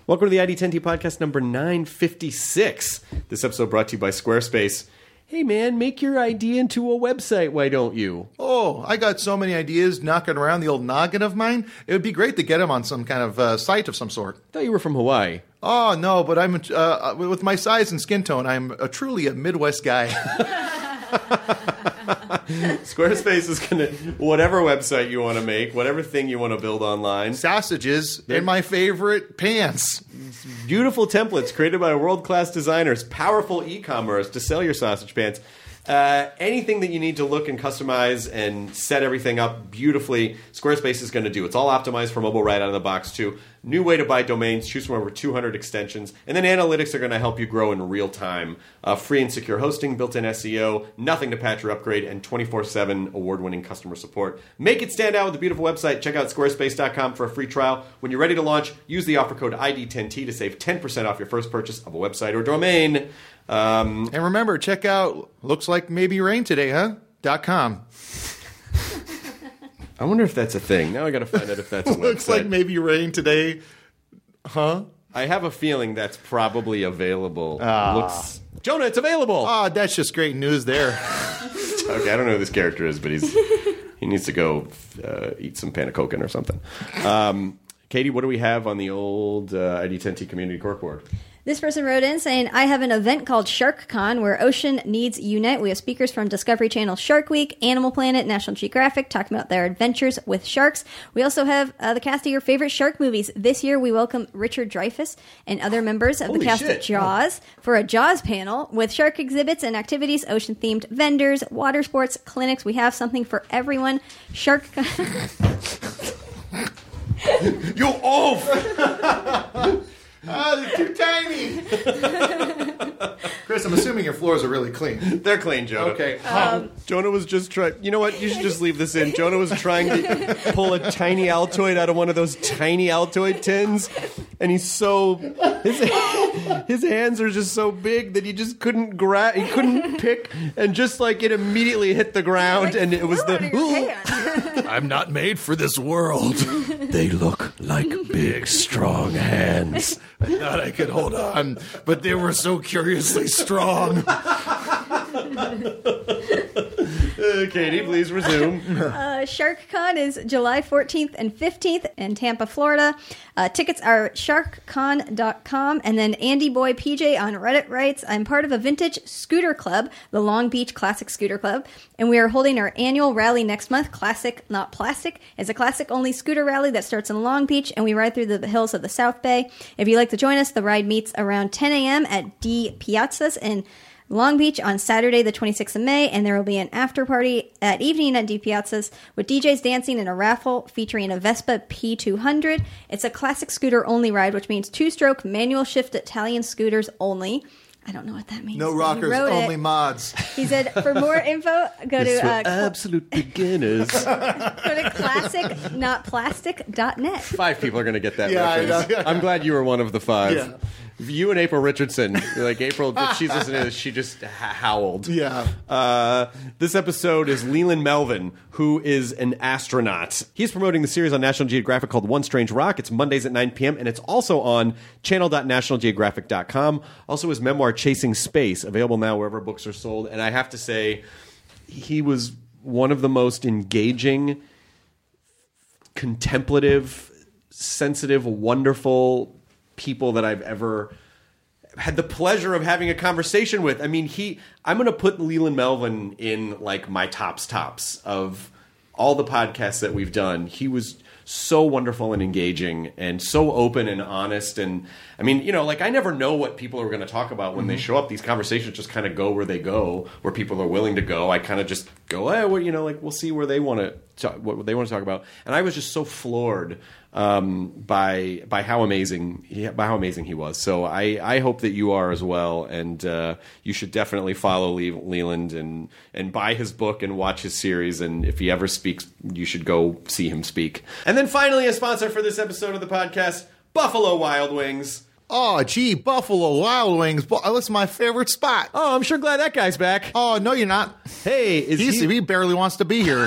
Welcome to the ID10T podcast number 956. This episode brought to you by Squarespace. Hey man, make your idea into a website, why don't you? Oh, I got so many ideas knocking around the old noggin of mine. It would be great to get them on some kind of site of some sort. I thought you were from Hawaii. Oh, no, but I'm with my size and skin tone, I'm truly a Midwest guy. Squarespace is going to, whatever website you want to make, whatever thing you want to build online. Sausages and my favorite pants. Beautiful templates created by world-class designers. Powerful e-commerce to sell your sausage pants. Anything that you need to look and customize and set everything up beautifully, Squarespace is going to do. It's all optimized for mobile right out of the box, too. New way to buy domains. Choose from over 200 extensions. And then analytics are going to help you grow in real time. Free and secure hosting, built-in SEO, nothing to patch or upgrade, and 24/7 award-winning customer support. Make it stand out with a beautiful website. Check out squarespace.com for a free trial. When you're ready to launch, use the offer code ID10T to save 10% off your first purchase of a website or domain. And remember, check out Looks Like Maybe Rain Today, huh? .com. I wonder if that's a thing. Now I got to find out if that's a website. Looks Like Maybe Rain Today, huh? I have a feeling that's probably available. Jonah, it's available! Oh, that's just great news there. Okay, I don't know who this character is, but he needs to go eat some Panacoken or something. Katie, what do we have on the old ID10T community corkboard? This person wrote in saying, I have an event called SharkCon where ocean needs unite. We have speakers from Discovery Channel Shark Week, Animal Planet, National Geographic, talking about their adventures with sharks. We also have the cast of your favorite shark movies. This year, we welcome Richard Dreyfuss and other members of the cast of Jaws for a Jaws panel with shark exhibits and activities, ocean-themed vendors, water sports, clinics. We have something for everyone. SharkCon... You oaf! They're too tiny. Chris, I'm assuming your floors are really clean. They're clean, Jonah. Okay. Jonah was just trying... You know what? You should just leave this in. Jonah was trying to pull a tiny Altoid out of one of those tiny Altoid tins, and he's so... His hands are just so big that he just couldn't grab... He couldn't pick, and just like it immediately hit the ground, and it was the... I'm not made for this world. They look like big, strong hands. I thought I could hold on, but they were so curiously strong. Katie, please resume. SharkCon is July 14th and 15th in Tampa, Florida. Tickets are sharkcon.com. And then Andy Boy PJ on Reddit writes, I'm part of a vintage scooter club, the Long Beach Classic Scooter Club, and we are holding our annual rally next month. Classic, Not Plastic is a classic-only scooter rally that starts in Long Beach, and we ride through the hills of the South Bay. If you'd like to join us, the ride meets around 10 a.m. at D Piazzas in Long Beach on Saturday, the 26th of May, and there will be an after party at evening at D Piazzas with DJs dancing and a raffle featuring a Vespa P200. It's a classic scooter only ride, which means two-stroke manual shift Italian scooters only. I don't know what that means. No rockers, only mods. He said, for more info, go to absolute beginners. go to classicnotplastic.net. 5 people are going to get that Yeah, reference. I know. I'm glad you were one of the 5. Yeah. You and April Richardson, like April, if she's listening to this, she just howled. Yeah. This episode is Leland Melvin, who is an astronaut. He's promoting the series on National Geographic called One Strange Rock. It's Mondays at 9 p.m., and it's also on channel.nationalgeographic.com. Also his memoir, Chasing Space, available now wherever books are sold. And I have to say, he was one of the most engaging, contemplative, sensitive, wonderful people that I've ever had the pleasure of having a conversation with. I mean, I'm going to put Leland Melvin in like my tops of all the podcasts that we've done. He was so wonderful and engaging and so open and honest. And I mean, you know, like I never know what people are going to talk about when they show up. These conversations just kind of go where they go, where people are willing to go. I kind of just go, well, you know, like we'll see where they want to talk, what they want to talk about. And I was just so floored by how amazing he was. So I hope that you are as well, and you should definitely follow Leland and buy his book and watch his series. And if he ever speaks, you should go see him speak. And then finally, a sponsor for this episode of the podcast, Buffalo Wild Wings. Oh, gee, Buffalo Wild Wings. That's my favorite spot. Oh, I'm sure glad that guy's back. Oh, no, you're not. Hey, is He barely wants to be here.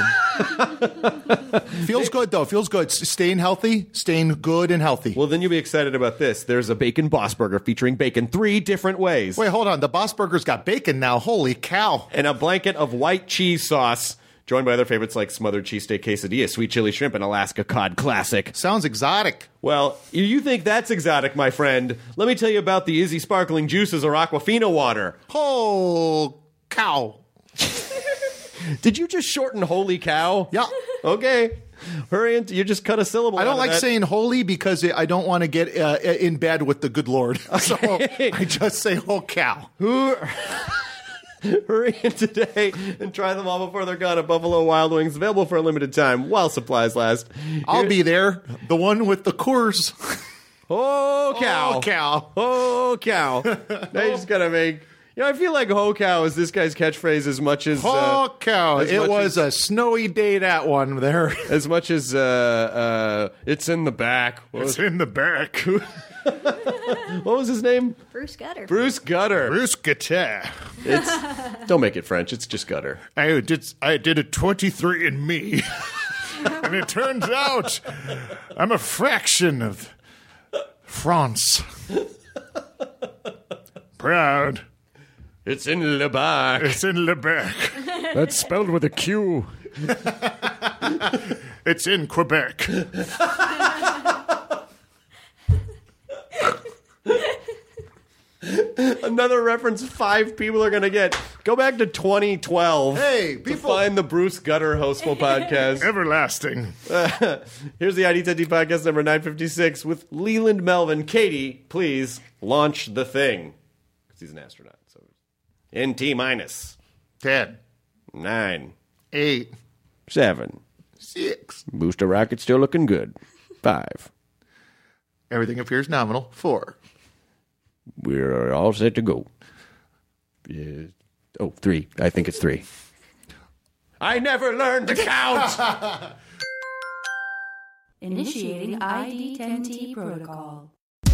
Feels good, though. Feels good. Staying healthy. Staying good and healthy. Well, then you'll be excited about this. There's a Bacon Boss Burger featuring bacon 3 different ways. Wait, hold on. The Boss Burger's got bacon now. Holy cow. And a blanket of white cheese sauce, joined by other favorites like smothered cheesesteak quesadilla, sweet chili shrimp, and Alaska cod classic. Sounds exotic. Well, you think that's exotic, my friend. Let me tell you about the Izzy Sparkling Juices or Aquafina water. Oh, cow. Did you just shorten holy cow? Yeah. Okay. Hurry, you just cut a syllable. I don't out of like that. saying holy because I don't want to get in bed with the good Lord. So I just say, oh, cow. Hurry in today and try them all before they're gone at Buffalo Wild Wings, available for a limited time while supplies last. I'll be there. The one with the Coors. Oh, cow. Oh, cow. Oh, cow. Now you just got to make... I feel like ho cow is this guy's catchphrase as much as... Oh, cow. as It much was as- a snowy day, that one there. As much as it's in the back. It's in the back. What was his name? Bruce Gutter. Bruce Gutter. Bruce Gutter. Don't make it French. It's just Gutter. I did a 23andMe. And it turns out I'm a fraction of France. Proud. It's in Le Bac. It's in Le Bec. That's spelled with a Q. It's in Quebec. Another reference 5 people are going to get. Go back to 2012. Hey, to people. find the Bruce Gutter Hostful podcast. Everlasting. Here's the ID10T podcast number 956 with Leland Melvin. Katie, please launch the thing. Because he's an astronaut. So in T minus 10, 9, 8, 7. 6. Booster rocket still looking good. 5. Everything appears nominal. 4. We're all set to go. 3. I think it's 3. I never learned to count. Initiating ID10T protocol.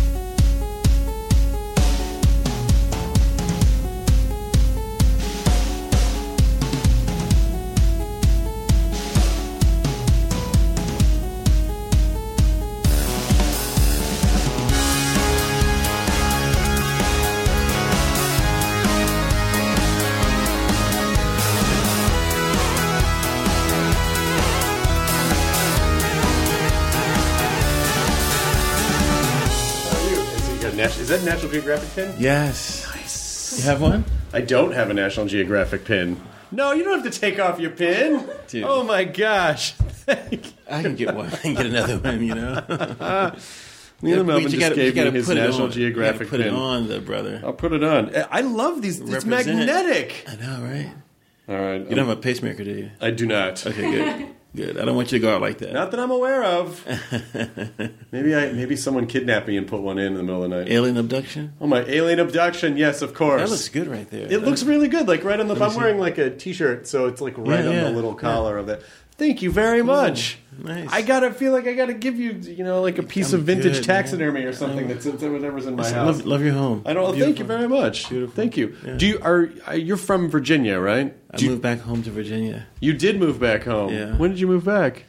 Is that a National Geographic pin? Yes. Nice. You have one? I don't have a National Geographic pin. No, you don't have to take off your pin. Dude. Oh my gosh. I can get one. I can get another one, you know? Leland Melvin just gave me his put it National on. Geographic You gotta put pin. it on, though, brother. I'll put it on. I love these. It's Represent. magnetic. I know, right? All right. You don't have a pacemaker, do you? I do not. Okay, good. Good. I don't want you to go out like that. Not that I'm aware of. Maybe someone kidnapped me and put one in the middle of the night. Alien abduction? Oh, my alien abduction. Yes, of course. That looks good right there. It looks really good. Like right on the. I'm wearing like a t-shirt, so it's like right on the little collar of that. Thank you very much. Nice. I feel like I gotta give you, like a piece I'm of vintage good, taxidermy or something that's whatever's in my I house. love your home. I don't. Thank you very much. Beautiful. Thank you. Yeah. Do you're from Virginia, right? I moved back home to Virginia. You did move back home. Yeah. When did you move back?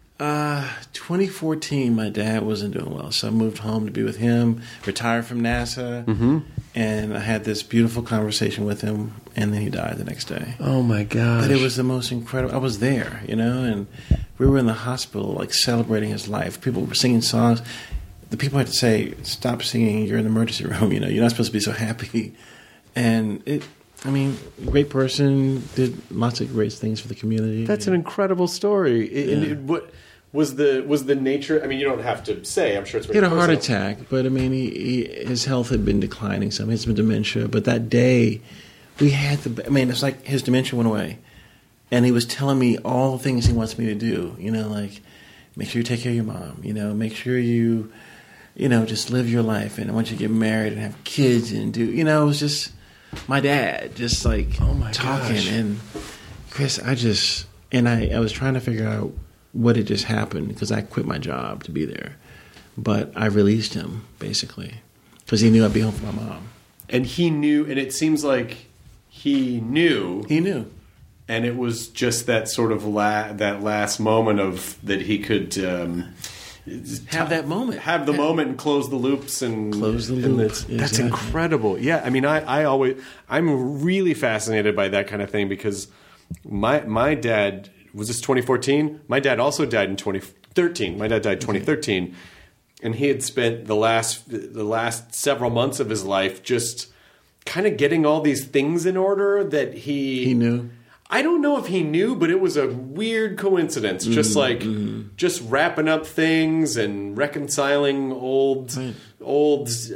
2014, my dad wasn't doing well, so I moved home to be with him, retired from NASA, and I had this beautiful conversation with him, and then he died the next day. Oh my gosh! But it was the most incredible. I was there, and we were in the hospital, like celebrating his life. People were singing songs. The people had to say, "Stop singing! You're in the emergency room. You're not supposed to be so happy." And great person, did lots of great things for the community. That's an incredible story. And what was the nature? I mean, you don't have to say. I'm sure it's. He had a heart attack, but his health had been declining some. He had some dementia, but that day we had it's like his dementia went away, and he was telling me all the things he wants me to do. Like make sure you take care of your mom. Make sure you, just live your life, and I want you to get married and have kids and do. It was just my dad, just like talking. Gosh. And Chris, I was trying to figure out what had just happened because I quit my job to be there. But I released him, basically. because he knew I'd be home for my mom. And he knew, and it seems like he knew. He knew. And it was just that sort of that last moment of that he could Have that moment. have the moment and close the loops and Close the and loops, That's exactly. incredible. Yeah, I mean, I'm really fascinated by that kind of thing because my dad, was this 2014? My dad also died in 2013. My dad died 2013, and he had spent the last several months of his life just kind of getting all these things in order that he knew. I don't know if he knew, but it was a weird coincidence. Just like just wrapping up things and reconciling old wounds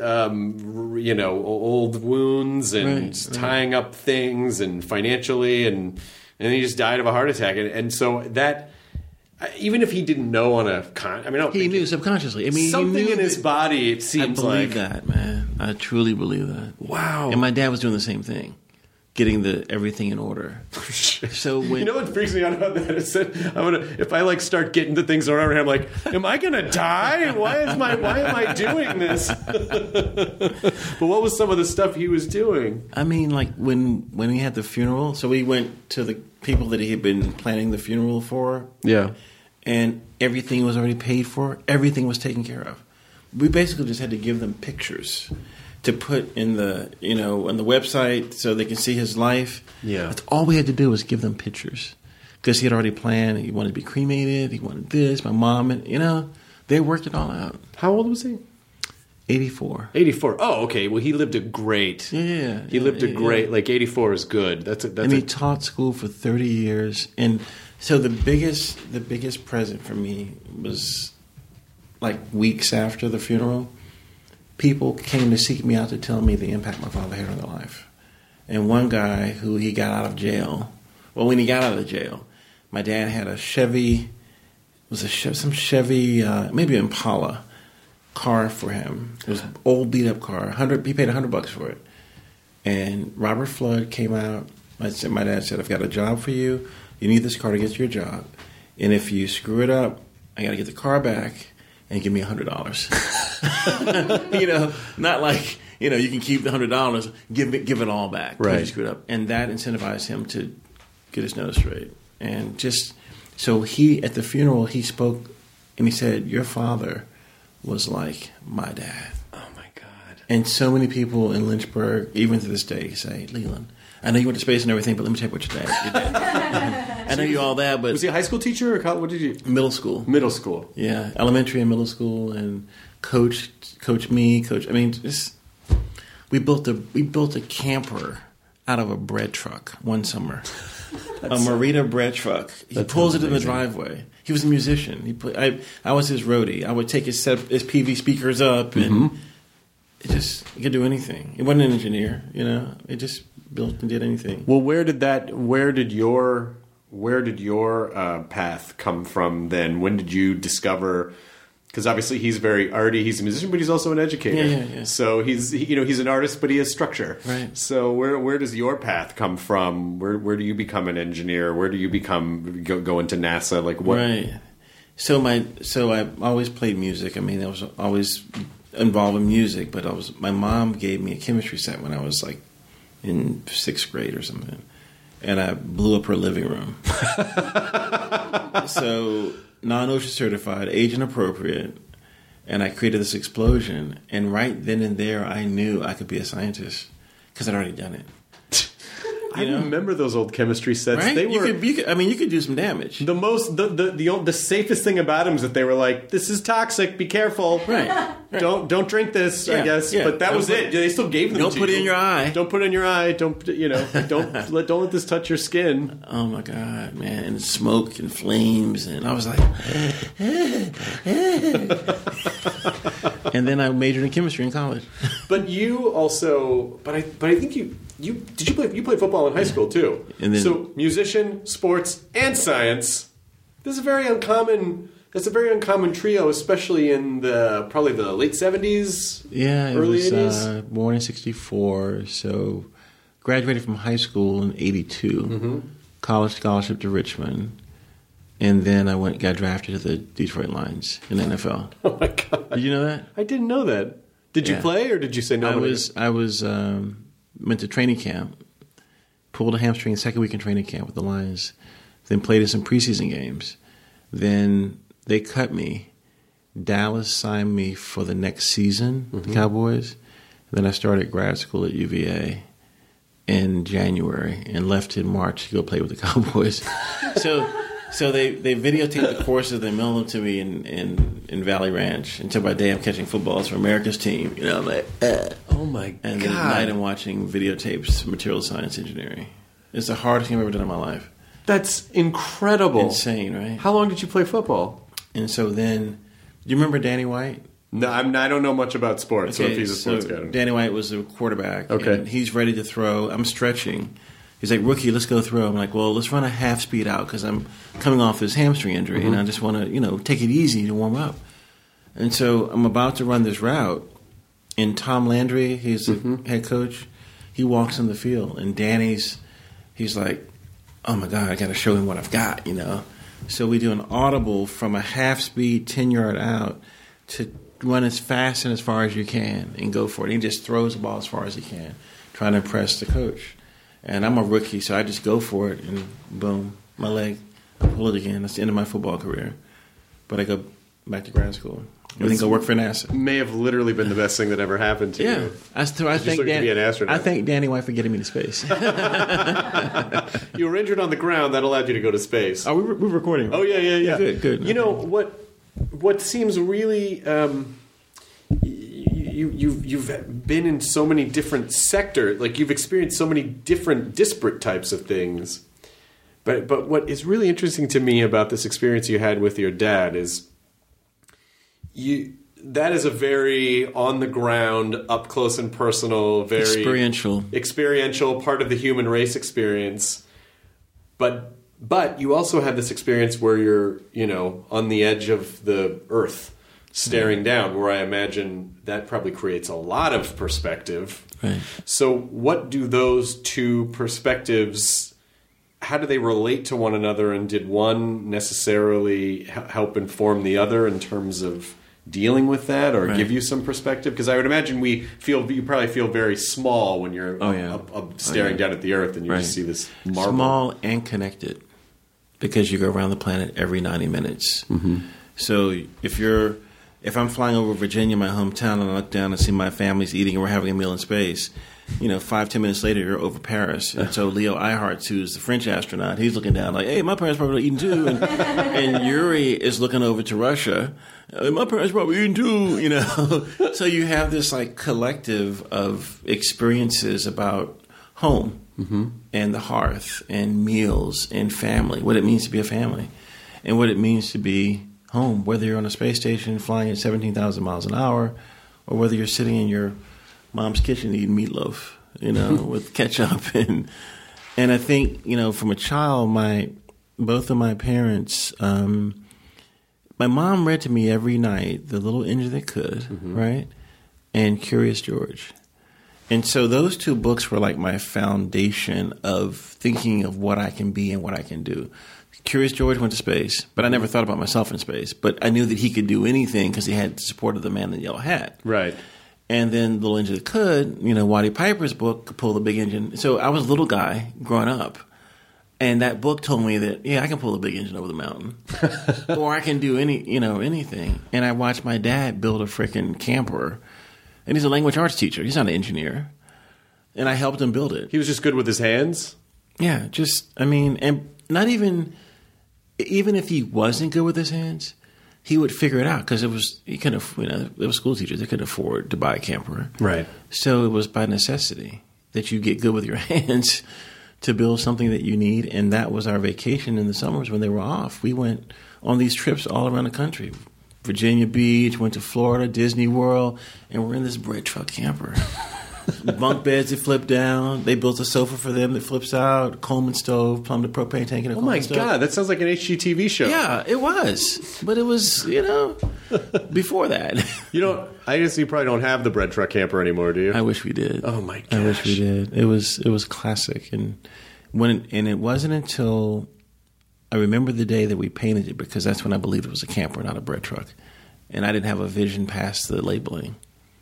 and tying up things and financially, and he just died of a heart attack. And so that, even if he didn't know on a he knew subconsciously. I mean, something he knew in his body. It I seems believe like that, man. I truly believe that. Wow. And my dad was doing the same thing, getting everything in order. So when you know what freaks me out about that is that if I start getting the things around, I'm like, am I gonna die? Why am I doing this? But what was some of the stuff he was doing? I mean, like when we had the funeral, so we went to the people that he had been planning the funeral for. Yeah. And everything was already paid for. Everything was taken care of. We basically just had to give them pictures to put in the on the website so they can see his life. Yeah. That's all we had to do was give them pictures because he had already planned. He wanted to be cremated. He wanted this. My mom, and they worked it all out. How old was he? 84. 84. Oh, okay. Well, he lived a great. Yeah. He lived a great. Like 84 is good. And he taught school for 30 years, and so the biggest present for me was like weeks after the funeral. People came to seek me out to tell me the impact my father had on their life. And one guy who he got out of jail, when he got out of jail, my dad had a Chevy, maybe Impala car for him. It was an old beat up car. He paid $100 for it. And Robert Flood came out. My dad said, I've got a job for you. You need this car to get your job. And if you screw it up, I got to get the car back and give me $100. Not like, you can keep the $100, give it all back. Right. You screwed up. And that incentivized him to get his nose straight. And so at the funeral, he spoke and he said, your father was like my dad. Oh my God. And so many people in Lynchburg, even to this day, say, Leland, I know you went to space and everything, but let me tell you what your dad did. I know you all that, but... Was he a high school teacher or college? What did you... Middle school. Middle school. Yeah, elementary and middle school, and coached me. We built a camper out of a bread truck one summer. A Marita bread truck. He pulls it in the driveway. He was a musician. I was his roadie. I would take his PV speakers up, and he could do anything. He wasn't an engineer, It just built and did anything. Well, where did your path come from then? When did you discover? Because obviously he's he's a musician, but he's also an educator. Yeah. So he's an artist, but he has structure. Right. So where does your path come from? Where do you become an engineer? Where do you go into NASA? Like what? Right. So I always played music. I mean, I was always involved in music, but my mom gave me a chemistry set when I was like in 6th grade or something, and I blew up her living room. So non-OSHA certified, age inappropriate, and I created this explosion. And right then and there, I knew I could be a scientist because I'd already done it. I remember those old chemistry sets. Right? They were. You could do some damage. The safest thing about them is that they were like, "This is toxic. Be careful. Right. Don't drink this." Yeah, I guess, yeah. but that was it. They still gave them. Don't to put you. it in your eye. Don't put it in your eye. Don't let this touch your skin. Oh my God, man! And smoke and flames, and I was like, and then I majored in chemistry in college. But you also, but I think you played football in high school too. And then, so musician, sports, and science. This is a very uncommon. That's a very uncommon trio, especially in probably the late 70s. Yeah, early it was 80s. Born in '64, so graduated from high school in '82. College scholarship to Richmond, and then I got drafted to the Detroit Lions in the NFL. Oh my God! Did you know that? I didn't know that. Did you Yeah. play, or did you say no? I was went to training camp, pulled a hamstring second week in training camp with the Lions, then played in some preseason games. Then they cut me. Dallas signed me for the next season, the Cowboys. Then I started grad school at UVA in January and left in March to go play with the Cowboys. So they videotaped the courses, they mailed them to me in Valley Ranch. Until by day I'm catching footballs for America's team. You know, I'm like, Oh my god! And then at night I'm watching videotapes, material science engineering. It's the hardest thing I've ever done in my life. That's incredible. Insane, right? How long did you play football? And so then, do you remember Danny White? No, I don't know much about sports. So if he's a sports guy, Danny White was a quarterback. Okay. And he's ready to throw. I'm stretching. He's like, rookie, let's go throw. I'm like, well, let's run a half speed out because I'm coming off this hamstring injury and I just want to, take it easy to warm up. And so I'm about to run this route, and Tom Landry, he's the head coach, he walks in the field, and he's like, oh my God, I got to show him what I've got, So we do an audible from a half speed 10-yard out to run as fast and as far as you can and go for it. He just throws the ball as far as he can, trying to impress the coach. And I'm a rookie, so I just go for it, and boom, my leg, I pull it again. That's the end of my football career. But I go back to grad school. I think I work for NASA. may have literally been the best thing that ever happened to Yeah, you. I thank looking to be an astronaut. I thank Danny White for getting me to space. You were injured on the ground. That allowed you to go to space. We're recording. Oh yeah. Good. You know what seems really you've been in so many different sectors. Like you've experienced so many different disparate types of things. But what is really interesting to me about this experience you had with your dad is that is a very on the ground, up close and personal, very experiential part of the human race experience. But you also have this experience where you're, on the edge of the earth, staring down, where I imagine that probably creates a lot of perspective. Right. So what do those two perspectives, how do they relate to one another, and did one necessarily help inform the other in terms of dealing with that, or give you some perspective? Because I would imagine you probably feel very small when you're staring down at the earth and you just see this marble. Small and connected, because you go around the planet every 90 minutes. Mm-hmm. So if I'm flying over Virginia, my hometown, and I look down and see my family's eating and we're having a meal in space, 5-10 minutes later, you're over Paris. And so Leo Eilhart, who's the French astronaut, he's looking down like, hey, my parents probably eating too. And Yuri is looking over to Russia. My parents probably eating too, So you have this like collective of experiences about home and the hearth and meals and family, what it means to be a family and what it means to be home, whether you're on a space station flying at 17,000 miles an hour or whether you're sitting in your mom's kitchen eating meatloaf, with ketchup. And I think, from a child, both of my parents, my mom read to me every night The Little Engine That Could, right? And Curious George. And so those two books were like my foundation of thinking of what I can be and what I can do. Curious George went to space, but I never thought about myself in space. But I knew that he could do anything because he had the support of the man in the yellow hat. Right. And then The Little Engine That Could, Waddy Piper's book, could pull the big engine. So I was a little guy growing up. And that book told me that, I can pull the big engine over the mountain. Or I can do anything. And I watched my dad build a freaking camper. And he's a language arts teacher. He's not an engineer. And I helped him build it. He was just good with his hands? Yeah, and not even if he wasn't good with his hands, he would figure it out because it was school teachers. They couldn't afford to buy a camper. Right. So it was by necessity that you get good with your hands to build something that you need. And that was our vacation in the summers when they were off. We went on these trips all around the country. Virginia Beach, went to Florida, Disney World, and we're in this bread truck camper. Bunk beds that flip down. They built a sofa for them that flips out. Coleman stove, plumbed a propane tank in a Coleman stove. Oh my God, that sounds like an HGTV show. Yeah, it was. But it was, before that. I guess you probably don't have the bread truck camper anymore, do you? I wish we did. Oh my gosh. I wish we did. It was classic. And it wasn't until I remember the day that we painted it, because that's when I believed it was a camper, not a bread truck. And I didn't have a vision past the labeling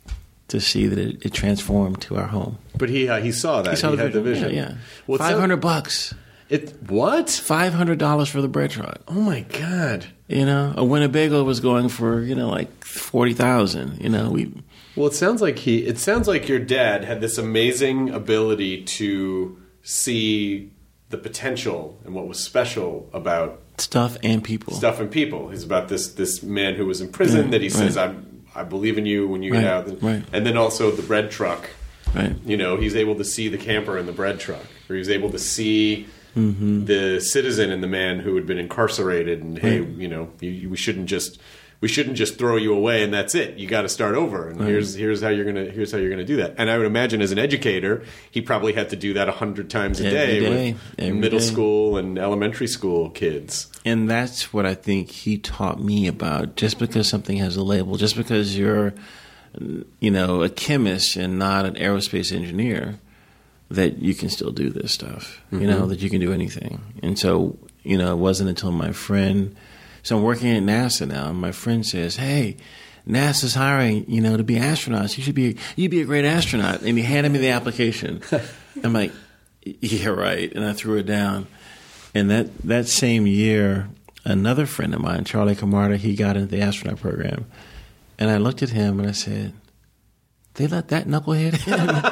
to see that it transformed to our home. But he saw that. He saw had the vision. Yeah. Well, $500. What? $500 for the bread truck. Oh my God! A Winnebago was going for like $40,000. Well, it sounds like your dad had this amazing ability to see the potential and what was special about stuff and people. He's about this man who was in prison that he says, I believe in you when you get out. And then also the bread truck. Right. He's able to see the camper in the bread truck, or he's able to see the citizen and the man who had been incarcerated, and hey, we shouldn't just throw you away and that's it. You got to start over, and here's how you're gonna do that. And I would imagine as an educator, he probably had to do that 100 times a day with middle school and elementary school kids. And that's what I think he taught me about. Just because something has a label, just because you're a chemist and not an aerospace engineer, that you can still do this stuff, that you can do anything. And so, it wasn't until my friend, so I'm working at NASA now, and my friend says, hey, NASA's hiring, to be astronauts. You'd be a great astronaut. And he handed me the application. I'm like, yeah, right. And I threw it down. And that same year, another friend of mine, Charlie Camarda, he got into the astronaut program. And I looked at him and I said, they let that knucklehead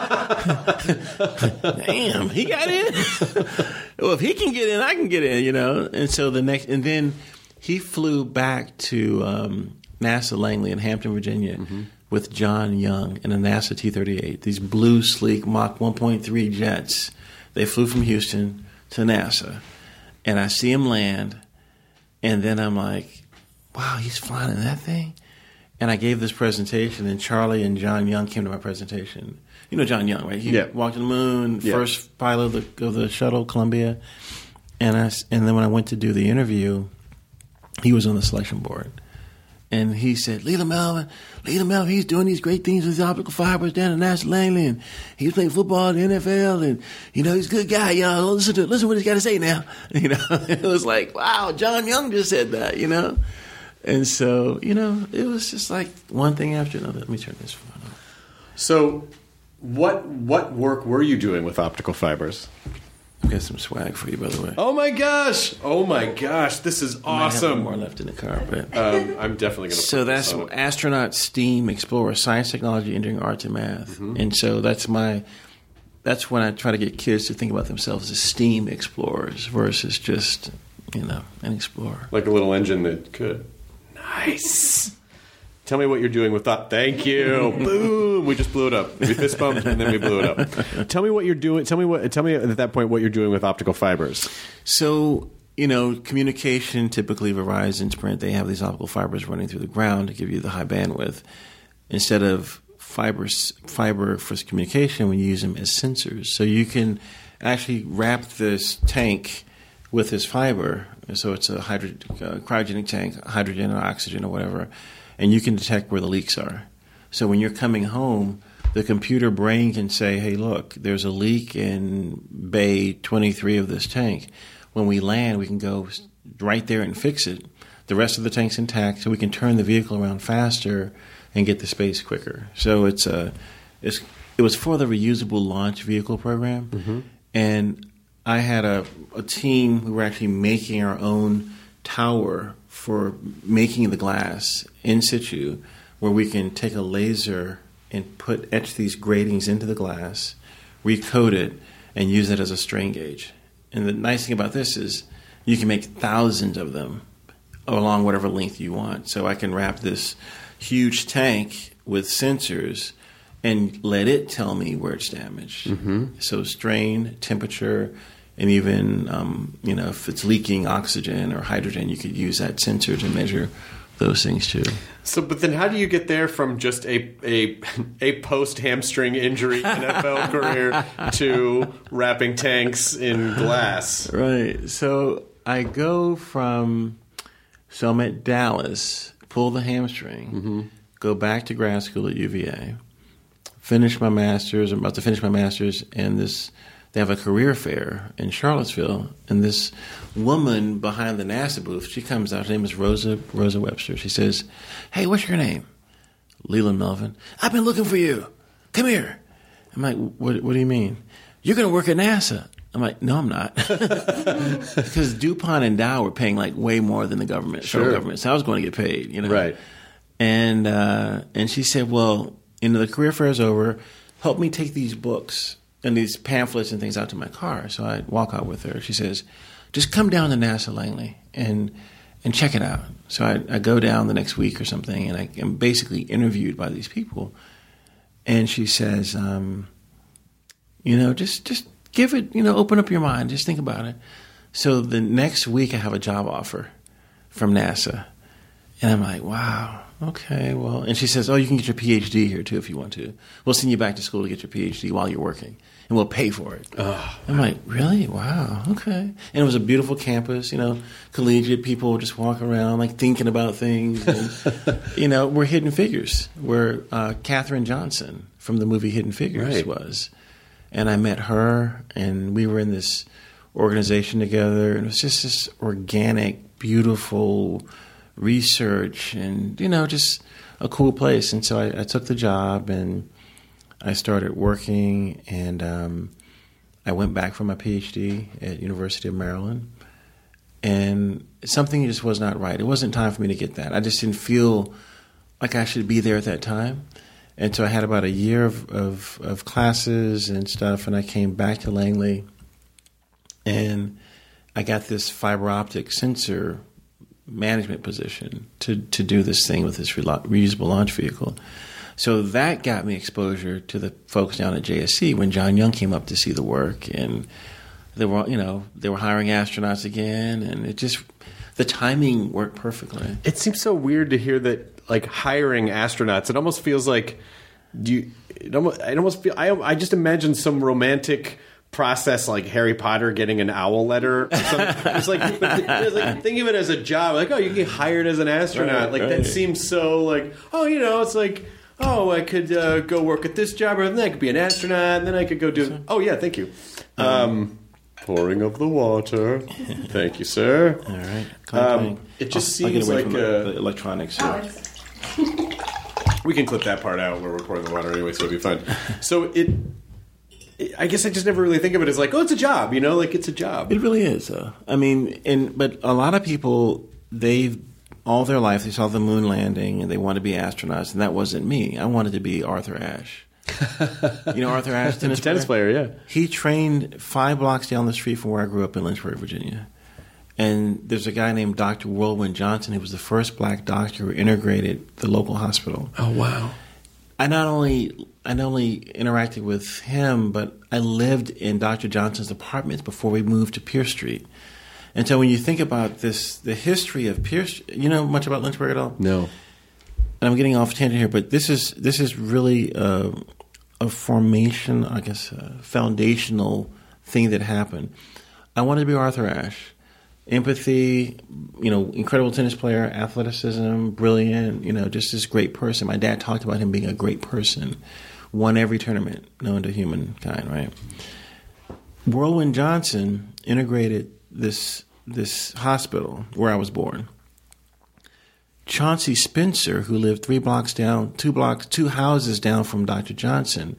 in? Damn, he got in? Well, if he can get in, I can get in, And so and then he flew back to NASA Langley in Hampton, Virginia, with John Young in a NASA T-38. These blue, sleek Mach 1.3 jets. They flew from Houston to NASA. And I see him land, and then I'm like, wow, he's flying in that thing? And I gave this presentation, and Charlie and John Young came to my presentation. You know John Young, right? He walked on the moon, first pilot of the shuttle, Columbia. And then when I went to do the interview, he was on the selection board. And he said, Leland Melvin, he's doing these great things with the optical fibers down at NASA Langley, and he's playing football in the NFL, and, he's a good guy, y'all. Listen to what he's got to say now. It was like, wow, John Young just said that, And so, it was just like one thing after another. Let me turn this phone on. So what work were you doing with optical fibers? I've got some swag for you, by the way. Oh my gosh! This is awesome. I have more left in the car, but I'm definitely going to. So that's astronaut, STEAM, explorer, science, technology, engineering, arts, and math. And so that's when I try to get kids to think about themselves as STEAM explorers versus just an explorer, like a little engine that could. Nice. Tell me what you're doing with that. Thank you. Boom. We just blew it up. We fist bumped and then we blew it up. Tell me what you're doing. Tell me at that point what you're doing with optical fibers. So, communication, typically Verizon, Sprint, they have these optical fibers running through the ground to give you the high bandwidth. Instead of fiber for communication, we use them as sensors. So you can actually wrap this tank with this fiber. So it's a cryogenic tank, hydrogen or oxygen or whatever, and you can detect where the leaks are. So when you're coming home, the computer brain can say, hey, look, there's a leak in bay 23 of this tank. When we land, we can go right there and fix it. The rest of the tank's intact, so we can turn the vehicle around faster and get to space quicker. So it was for the reusable launch vehicle program, and I had a team who were actually making our own tower for making the glass in situ, where we can take a laser and etch these gratings into the glass, recoat it, and use it as a strain gauge. And the nice thing about this is you can make thousands of them along whatever length you want. So I can wrap this huge tank with sensors and let it tell me where it's damaged. So strain, temperature, and even if it's leaking oxygen or hydrogen, you could use that sensor to measure those things too. So, but then how do you get there from just a post hamstring injury NFL career to wrapping tanks in glass? Right. So I go I'm at Dallas, pull the hamstring, go back to grad school at UVA, finish my master's. I'm about to finish my master's, and they have a career fair in Charlottesville, and this woman behind the NASA booth, she comes out. Her name is Rosa Webster. She says, "Hey, what's your name?" Leland Melvin, I've been looking for you. Come here. I'm like, what do you mean? You're going to work at NASA. I'm like, no, I'm not. Because DuPont and Dow were paying like way more than the government, federal government. So I was going to get paid, you know. Right. And she said, well, the career fair is over. Help me take these books and these pamphlets and things out to my car. So I walk out with her. She says, just come down to NASA Langley and check it out. So I go down the next week or something, and I am basically interviewed by these people. And she says, just give it, open up your mind. Just think about it. So the next week I have a job offer from NASA. And I'm like, wow, okay, well. And she says, oh, you can get your PhD here, too, if you want to. We'll send you back to school to get your PhD while you're working. And we'll pay for it. Oh, I'm like, really? Wow, okay. And it was a beautiful campus, collegiate people just walking around, like, thinking about things. And, we're Hidden Figures, where Katherine Johnson from the movie Hidden Figures was. And I met her, and we were in this organization together. And it was just this organic, beautiful research and, just a cool place. And so I took the job, and I started working, and I went back for my PhD at University of Maryland. And something just was not right. It wasn't time for me to get that. I just didn't feel like I should be there at that time. And so I had about a year of classes and stuff, and I came back to Langley, and I got this fiber optic sensor management position to do this thing with this reusable launch vehicle. So that got me exposure to the folks down at JSC when John Young came up to see the work, and they were hiring astronauts again, and the timing worked perfectly. It seems so weird to hear that, like, hiring astronauts. It almost feels like I just imagine some romantic process like Harry Potter getting an owl letter or something. It's like think of it as a job, like, oh, you get hired as an astronaut, that seems so like, oh, it's like, oh, I could go work at this job, or then I could be an astronaut, and then I could go do thank you, pouring of the water, thank you, sir. All right. It just seems like the electronics. We can clip that part out. We're recording the water anyway, so it'll be fun. So I guess I just never really think of it as like, oh, it's a job, like it's a job. It really is, though. I mean, but a lot of people, all their life, they saw the moon landing and they wanted to be astronauts, and that wasn't me. I wanted to be Arthur Ashe. Arthur Ashe, tennis player, yeah. He trained 5 blocks down the street from where I grew up in Lynchburg, Virginia. And there's a guy named Dr. Whirlwind Johnson who was the first black doctor who integrated the local hospital. Oh, wow. I not only interacted with him, but I lived in Dr. Johnson's apartments before we moved to Pierce Street. And so when you think about the history of Pierce, you know much about Lynchburg at all? No. And I'm getting off tangent here, but this is really a formation, I guess, a foundational thing that happened. I wanted to be Arthur Ashe. Empathy, incredible tennis player, athleticism, brilliant, just this great person. My dad talked about him being a great person. Won every tournament known to humankind, right? Whirlwind Johnson integrated this hospital where I was born. Chauncey Spencer, who lived 3 blocks down, 2 houses down from Dr. Johnson,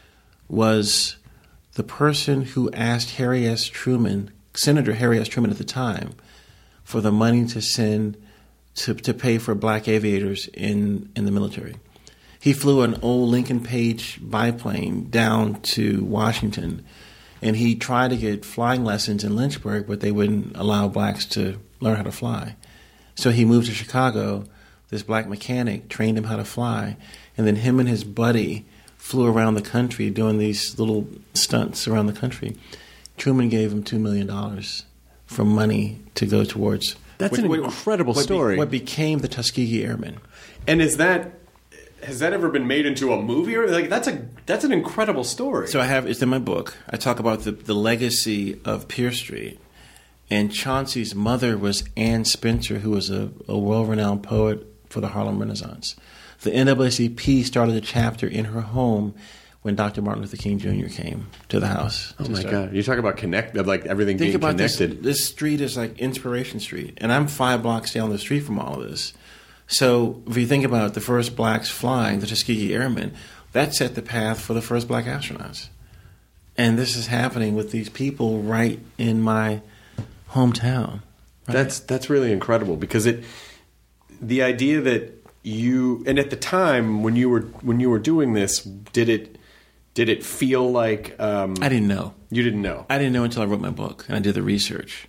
was the person who asked Senator Harry S. Truman at the time, for the money to send to pay for black aviators in the military. He flew an old Lincoln Page biplane down to Washington, and he tried to get flying lessons in Lynchburg, but they wouldn't allow blacks to learn how to fly. So he moved to Chicago. This black mechanic trained him how to fly, and then him and his buddy flew around the country doing these little stunts around the country. Truman gave him $2 million from money to go towards. That's an incredible story. What became the Tuskegee Airmen. And has that ever been made into a movie? Or that's an incredible story. So it's in my book. I talk about the legacy of Pierce Street. And Chauncey's mother was Anne Spencer, who was a world-renowned poet for the Harlem Renaissance. The NAACP started a chapter in her home when Dr. Martin Luther King Jr. came to the house. Oh my God! You talk about everything being connected. This street is like Inspiration Street, and I'm 5 blocks down the street from all of this. So if you think about the first blacks flying, the Tuskegee Airmen, that set the path for the first black astronauts. And this is happening with these people right in my hometown. Right? That's really incredible, because the idea that you, and at the time when you were doing this, did it feel like I didn't know. You didn't know. I didn't know until I wrote my book and I did the research.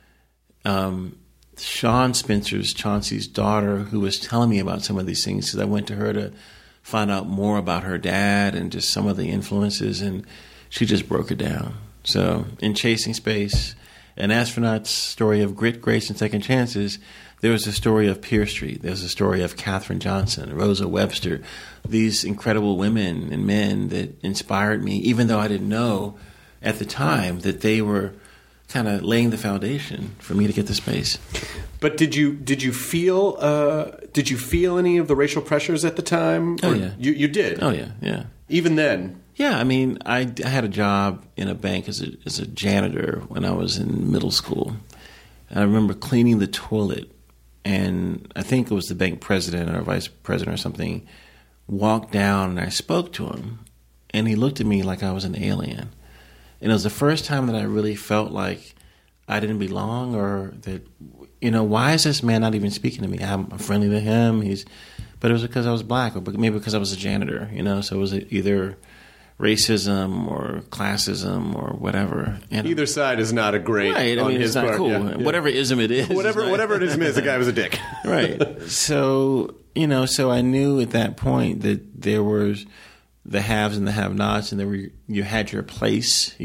Sean Spencer's Chauncey's daughter, who was telling me about some of these things, because I went to her to find out more about her dad and just some of the influences, and she just broke it down. So in Chasing Space, an astronaut's story of grit, grace, and second chances, there was a story of Pier Street. There was a story of Katherine Johnson, Rosa Webster, these incredible women and men that inspired me, even though I didn't know at the time that they were kind of laying the foundation for me to get to space. But did you feel any of the racial pressures at the time? Oh, yeah. You did? Oh, yeah. Even then? Yeah, I mean, I had a job in a bank as a janitor when I was in middle school. And I remember cleaning the toilet, and I think it was the bank president or vice president or something walked down, and I spoke to him, and he looked at me like I was an alien. And it was the first time that I really felt like I didn't belong, or that, why is this man not even speaking to me? I'm friendly to him. But it was because I was black, or maybe because I was a janitor, So it was either racism or classism or whatever. Either side is not a great. Right. I mean, it's not cool. Yeah. Whatever ism it is. Whatever it is, the guy was a dick. Right. So, so I knew at that point that there was the haves and the have-nots, and you had your place,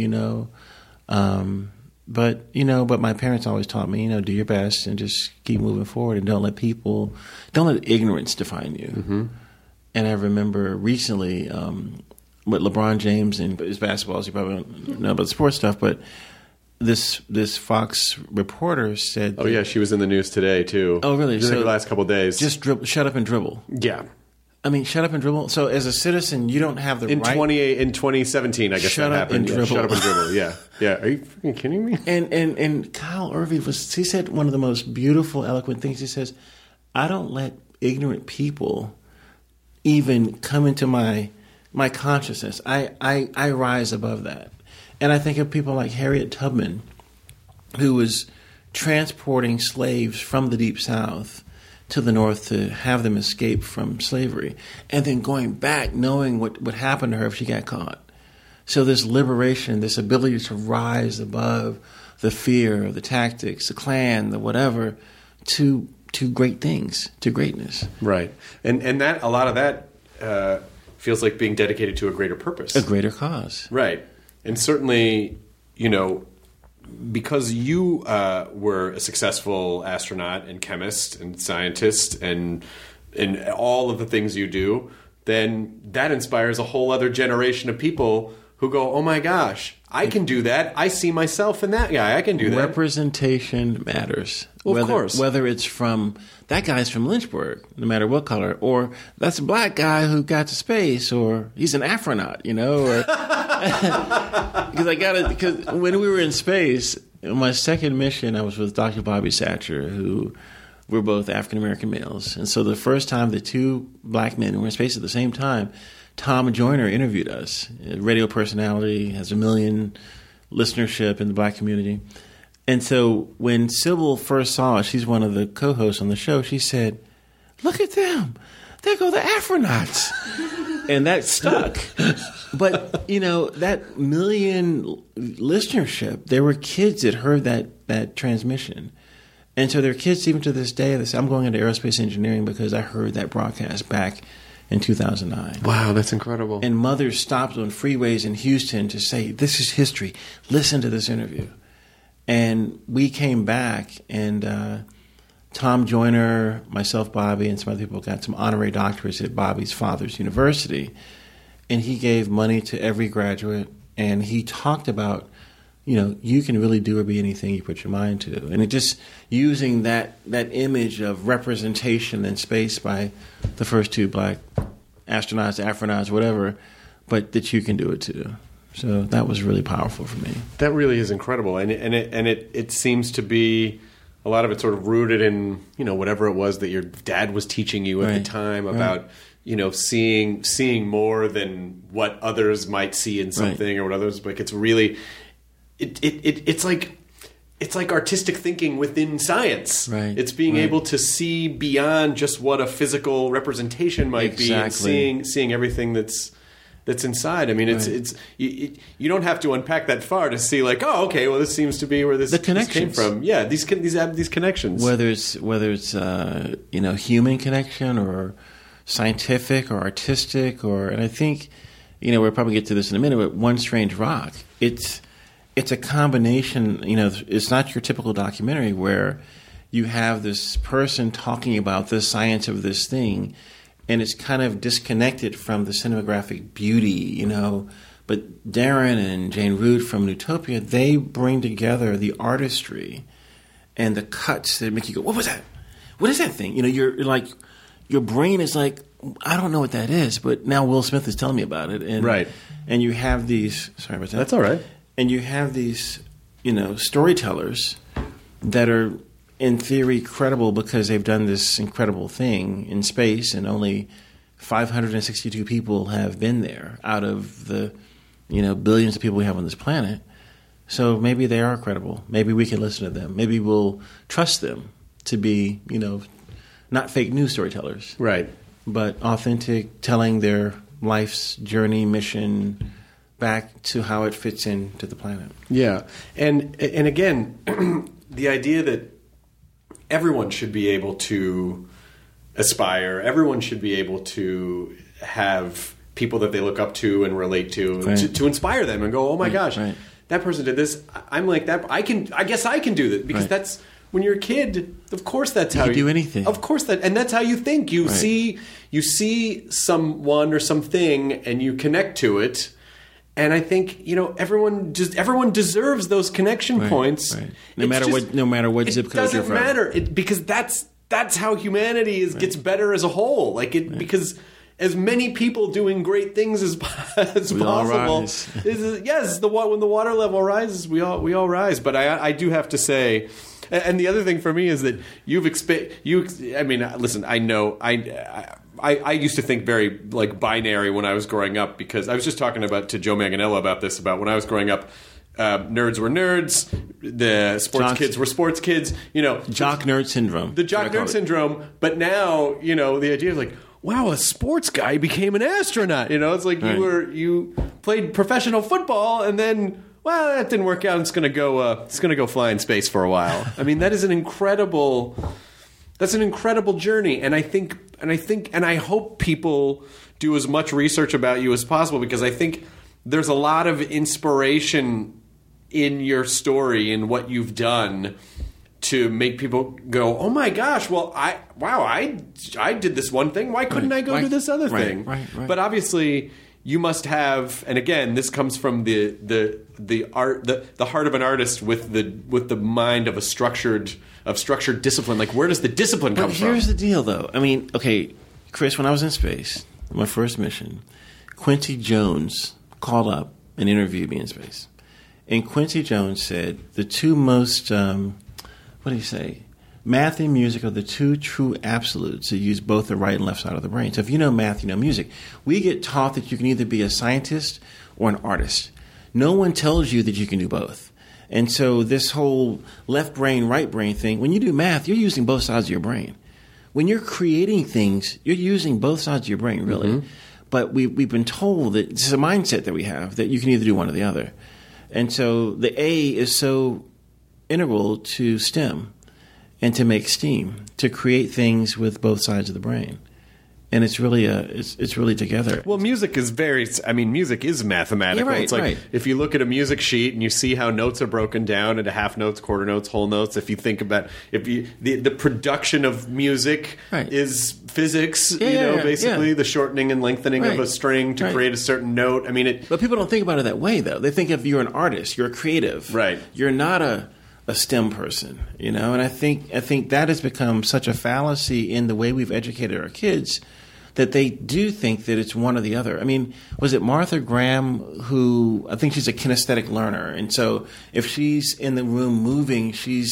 But my parents always taught me, do your best and just keep moving forward, and don't let ignorance define you. Mm-hmm. And I remember recently, with LeBron James and his basketballs, you probably don't know about the sports stuff, but this Fox reporter said... Oh, yeah, she was in the news today, too. Oh, really? So the last couple of days. Just shut up and dribble. Yeah. I mean, shut up and dribble. So as a citizen, you don't have the right... In 2017, I guess that happened. Shut up and dribble, yeah. Yeah, are you freaking kidding me? And Kyle Irving he said one of the most beautiful, eloquent things. He says, I don't let ignorant people even come into my consciousness. I rise above that. And I think of people like Harriet Tubman, who was transporting slaves from the Deep South to the North to have them escape from slavery, and then going back knowing what would happen to her if she got caught. So this liberation, this ability to rise above the fear, the tactics, the Klan, the whatever, to great things, to greatness. Right. And that a lot of that feels like being dedicated to a greater purpose. A greater cause. Right. And certainly, because you were a successful astronaut and chemist and scientist and all of the things you do, then that inspires a whole other generation of people who go, oh my gosh, I can do that. I see myself in that guy. I can do that. Representation matters. Well, of course. Whether it's from, that guy's from Lynchburg, no matter what color, or that's a black guy who got to space, or he's an astronaut, or... Because when we were in space, my second mission, I was with Dr. Bobby Satcher, who were both African-American males. And so the first time the two black men were in space at the same time, Tom Joyner interviewed us. A radio personality, has 1 million listenership in the black community. And so when Sybil first saw us, she's one of the co-hosts on the show, she said, look at them. There go the Afronauts. And that stuck. But, that 1 million listenership, there were kids that heard that transmission. And so there are kids even to this day that say, I'm going into aerospace engineering because I heard that broadcast back in 2009. Wow, that's incredible. And mothers stopped on freeways in Houston to say, this is history. Listen to this interview. And we came back, and Tom Joyner, myself, Bobby, and some other people got some honorary doctorates at Bobby's father's university. And he gave money to every graduate, and he talked about, you can really do or be anything you put your mind to. And it just using that image of representation in space by the first two black astronauts, Afronauts, whatever, but that you can do it too. So that was really powerful for me. That really is incredible, and it seems to be a lot of it sort of rooted in, you know, whatever it was that your dad was teaching you at the Right. time about, you know, seeing more than what others might see in something or what others like. It's really, it's like artistic thinking within science. Right. It's being Right. able to see beyond just what a physical representation might be, and seeing everything that's inside. I mean, it's you don't have to unpack that far to see like, oh, okay, well, this seems to be where this came from. Yeah, these connections. Whether it's you know, human connection or scientific or artistic, and I think, you know, we'll probably get to this in a minute. But One Strange Rock, it's a combination. You know, it's not your typical documentary where you have this person talking about the science of this thing, and it's kind of disconnected from the cinematographic beauty, you know. But Darren and Jane Root from Newtopia, they bring together the artistry and the cuts that make you go, what was that? What is that thing? You know, you're like, your brain is like, I don't know what that is, but now Will Smith is telling me about it. And, right. And you have these, sorry about that. That's all right. And you have these, you know, storytellers that are, in theory, credible because they've done this incredible thing in space, and only 562 people have been there out of the, you know, billions of people we have on this planet. So maybe they are credible. Maybe we can listen to them. Maybe we'll trust them to be, you know, not fake news storytellers. Right. But authentic, telling their life's journey, mission, back to how it fits into the planet. Yeah. And again, the idea that everyone should be able to aspire, everyone should be able to have people that they look up to and relate to, Right. to inspire them and go, oh my gosh, right. that person did this. I'm like that. I guess I can do that, because Right. that's when you're a kid. Of course, that's You how can do anything. Of course and that's how you think. You Right. see someone or something and you connect to it. And I think, you know, everyone deserves those connection Right, points. right. No matter what zip code you're It from. doesn't matter, because that's how humanity gets better as a whole. Like because as many people doing great things as We all possible. rise. Yes, when the water level rises, we all rise. But I do have to say, and the other thing for me is that I mean, listen, I know I used to think very like binary when I was growing up, because I was just talking to Joe Manganiello about this, about when I was growing up. Nerds were nerds. The sports kids were sports kids. You know, Jock nerd syndrome. The jock nerd syndrome. But now, you know, the idea is like, wow, a sports guy became an astronaut. You know, it's like you played professional football and then, well, that didn't work out. It's gonna go fly in space for a while. I mean, that is an incredible journey. And I hope people do as much research about you as possible, because I think there's a lot of inspiration in your story and what you've done to make people go, oh my gosh, well, I did this one thing. Why couldn't I go do this other thing? Right. But obviously, you must have, and again, this comes from the heart of an artist with the mind of structured discipline. Like, where does the discipline come from? Here's the deal, though. I mean, okay, Chris, when I was in space, my first mission, Quincy Jones called up and interviewed me in space. And Quincy Jones said the two most, math and music are the two true absolutes that use both the right and left side of the brain. So if you know math, you know music. We get taught that you can either be a scientist or an artist. No one tells you that you can do both. And so this whole left brain, right brain thing, when you do math, you're using both sides of your brain. When you're creating things, you're using both sides of your brain, really. Mm-hmm. But we've been told that it's a mindset that we have, that you can either do one or the other. And so the A is so integral to STEM and to make STEAM, to create things with both sides of the brain. And it's really it's really together. Well, music is music is mathematical. Yeah, right, it's like right. If you look at a music sheet and you see how notes are broken down into half notes, quarter notes, whole notes. If you think about the production of music is physics, basically the shortening and lengthening of a string to create a certain note. I mean, but people don't think about it that way, though. They think if you're an artist, you're a creative, right? You're not a STEM person, you know. And I think that has become such a fallacy in the way we've educated our kids, that they do think that it's one or the other. I mean, was it Martha Graham who, I think she's a kinesthetic learner, and so if she's in the room moving, she's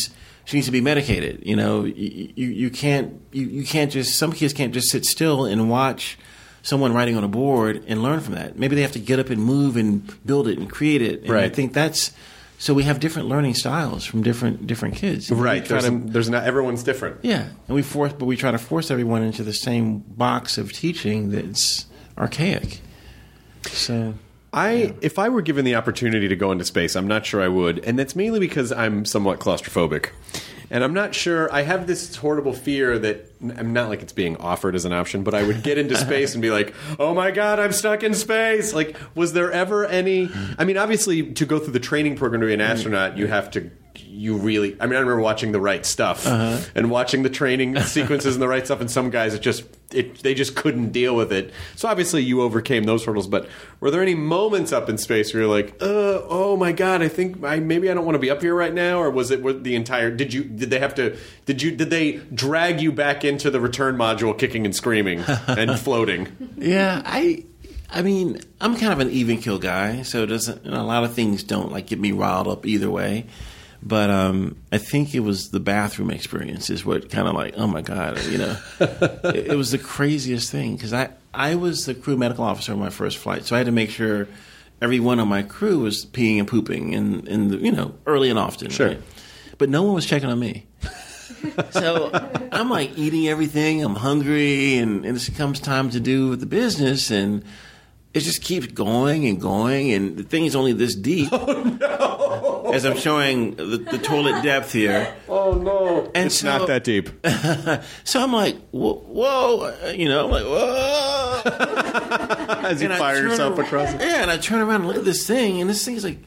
she needs to be medicated. You know, you can't just, some kids can't just sit still and watch someone writing on a board and learn from that. Maybe they have to get up and move and build it and create it. And I think that's, so we have different learning styles from different kids. Right. There's not, everyone's different. Yeah. And we try to force everyone into the same box of teaching that's archaic. So if I were given the opportunity to go into space, I'm not sure I would, and that's mainly because I'm somewhat claustrophobic. And I'm not sure, I have this horrible fear that, I'm not like it's being offered as an option, but I would get into space and be like, oh my God, I'm stuck in space. Like, was there ever any, I mean, obviously to go through the training program to be an astronaut, you have to, you really, I mean, I remember watching The Right Stuff and watching the training sequences and The Right Stuff, and some guys, they just couldn't deal with it. So obviously you overcame those hurdles, but were there any moments up in space where you're like, oh my God, I think maybe I don't want to be up here right now? Or was it the entire, did they drag you back into the return module kicking and screaming and floating? Yeah, I mean, I'm kind of an even kill guy, so it doesn't, a lot of things don't like get me riled up either way. But I think it was the bathroom experience is what kind of like, oh my God, you know, it was the craziest thing, because I was the crew medical officer on my first flight, so I had to make sure everyone on my crew was peeing and pooping in the, you know, early and often. Sure. Right? But no one was checking on me. So I'm like eating everything, I'm hungry, and it comes time to do the business, and it just keeps going and going, and the thing is only this deep. Oh, no. As I'm showing the toilet depth here. Oh, no. And it's not that deep. So I'm like, whoa, you know, I'm like, whoa. As you fire yourself across it. Yeah, and I turn around and look at this thing, and this thing is like,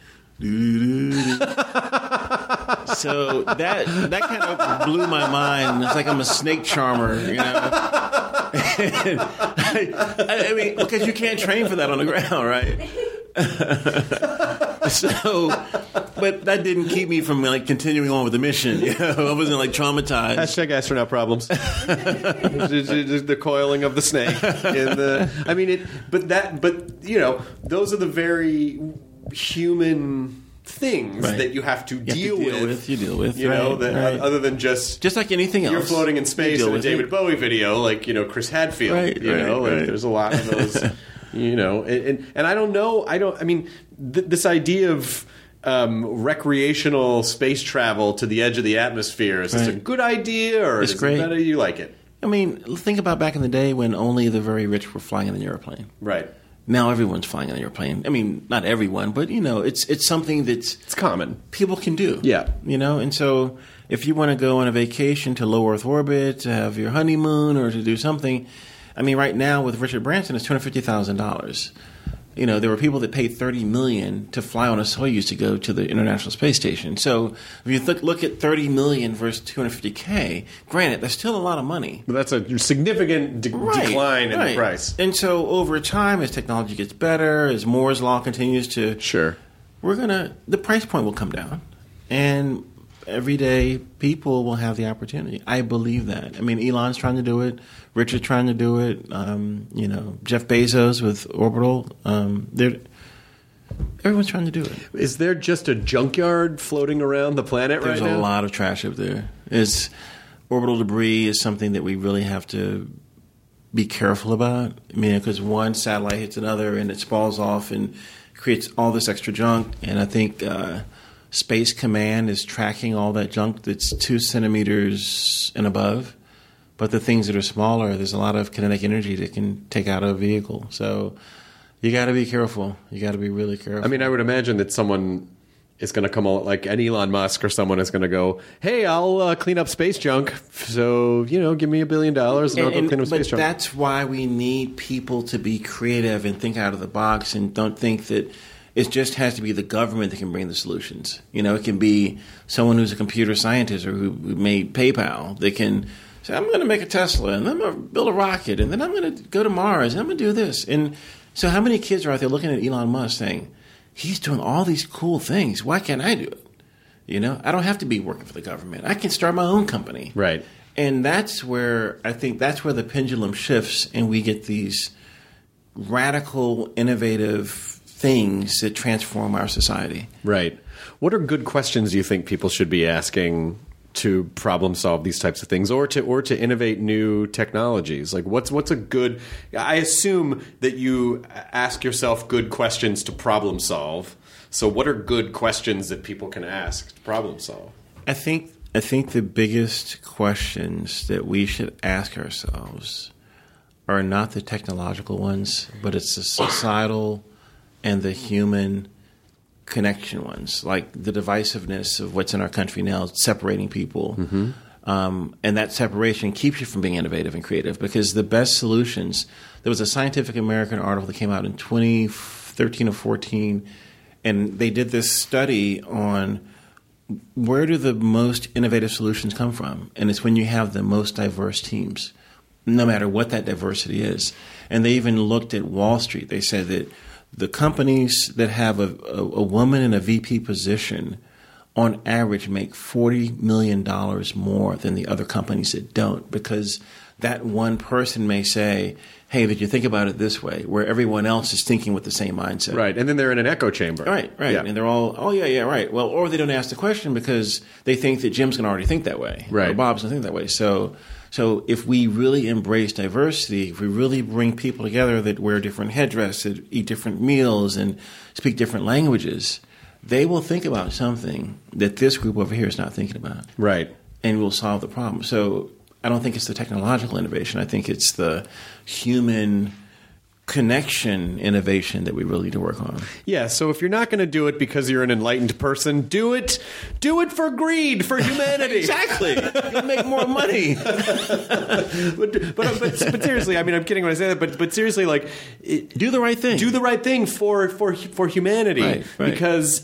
so that kind of blew my mind. It's like I'm a snake charmer, you know. And I mean, because you can't train for that on the ground, right? So, but that didn't keep me from like continuing on with the mission. You know, I wasn't like traumatized. Hashtag astronaut problems. The coiling of the snake. But you know, those are the very human things that you have to deal with. You deal with, you know, other than just like anything else. You're floating in space in a David Bowie video, like, you know, Chris Hadfield. Like, there's a lot of those. You know, and I don't know. I mean, this idea of recreational space travel to the edge of the atmosphere, is this a good idea, or is it better? You like it? I mean, think about back in the day when only the very rich were flying in an airplane. Right. Now everyone's flying in an airplane. I mean, not everyone, but, you know, it's something it's common. People can do. Yeah. You know, and so if you want to go on a vacation to low Earth orbit, to have your honeymoon, or to do something, I mean, right now with Richard Branson, it's $250,000. You know, there were people that paid $30 million to fly on a Soyuz to go to the International Space Station. So if you look at $30 million versus $250K, granted, that's still a lot of money. But that's a significant decline in the price. And so over time, as technology gets better, as Moore's law continues to, the price point will come down, and everyday people will have the opportunity. I believe that. I mean, Elon's trying to do it. Richard's trying to do it. You know, Jeff Bezos with Orbital. Everyone's trying to do it. Is there just a junkyard floating around the planet right now? There's a lot of trash up there. Orbital debris is something that we really have to be careful about. I mean, because one satellite hits another and it spalls off and creates all this extra junk. And I think Space Command is tracking all that junk that's 2 centimeters and above. But the things that are smaller, there's a lot of kinetic energy that can take out a vehicle. So you got to be careful. You got to be really careful. I mean, I would imagine that someone is going to come out, like an Elon Musk or someone is going to go, hey, I'll clean up space junk. So, you know, give me $1 billion and I'll go clean up space junk. But that's why we need people to be creative and think out of the box, and don't think that it just has to be the government that can bring the solutions. You know, it can be someone who's a computer scientist or who made PayPal that can say, I'm going to make a Tesla, and I'm going to build a rocket, and then I'm going to go to Mars, and I'm going to do this. And so how many kids are out there looking at Elon Musk saying, he's doing all these cool things. Why can't I do it? You know, I don't have to be working for the government. I can start my own company. Right. And that's where the pendulum shifts, and we get these radical, innovative things that transform our society. Right. What are good questions you think people should be asking to problem solve these types of things, or to innovate new technologies? Like, what's a good? I assume that you ask yourself good questions to problem solve. So, what are good questions that people can ask to problem solve? I think the biggest questions that we should ask ourselves are not the technological ones, but it's the societal and the human connection ones, like the divisiveness of what's in our country now, separating people. And that separation keeps you from being innovative and creative, because the best solutions, there was a Scientific American article that came out in 2013 or 14, and they did this study on where do the most innovative solutions come from? And it's when you have the most diverse teams, no matter what that diversity is. And they even looked at Wall Street. They said that the companies that have a woman in a VP position on average make $40 million more than the other companies that don't, because that one person may say, hey, did you think about it this way, where everyone else is thinking with the same mindset. Right, and then they're in an echo chamber. Right. Yeah. And they're all, oh, yeah, right. Well, or they don't ask the question because they think that Jim's going to already think that way. Right. Or Bob's going to think that way. So if we really embrace diversity, if we really bring people together that wear different headdresses, that eat different meals, and speak different languages, they will think about something that this group over here is not thinking about. Right. And we'll solve the problem. So I don't think it's the technological innovation. I think it's the human connection innovation that we really need to work on. Yeah, so if you're not going to do it because you're an enlightened person, do it for greed, for humanity. Exactly. You'll make more money. but seriously, I mean, I'm kidding when I say that, but seriously, like, do the right thing. Do the right thing for humanity, right. Because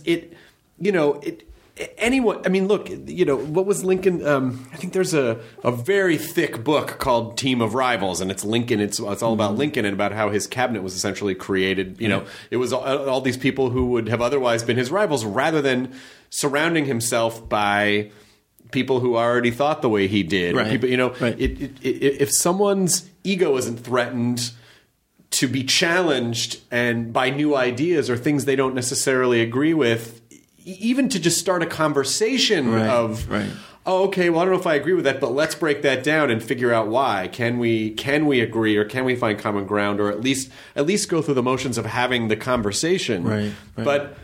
anyone, I mean, look, what was Lincoln? I think there's a very thick book called Team of Rivals, and it's Lincoln. It's all about Lincoln and about how his cabinet was essentially created. It was all these people who would have otherwise been his rivals, rather than surrounding himself by people who already thought the way he did. Right. People, right. If someone's ego isn't threatened to be challenged and by new ideas or things they don't necessarily agree with, even to just start a conversation of, oh, okay, well, I don't know if I agree with that, but let's break that down and figure out why. Can we agree, or can we find common ground, or at least go through the motions of having the conversation? Right. But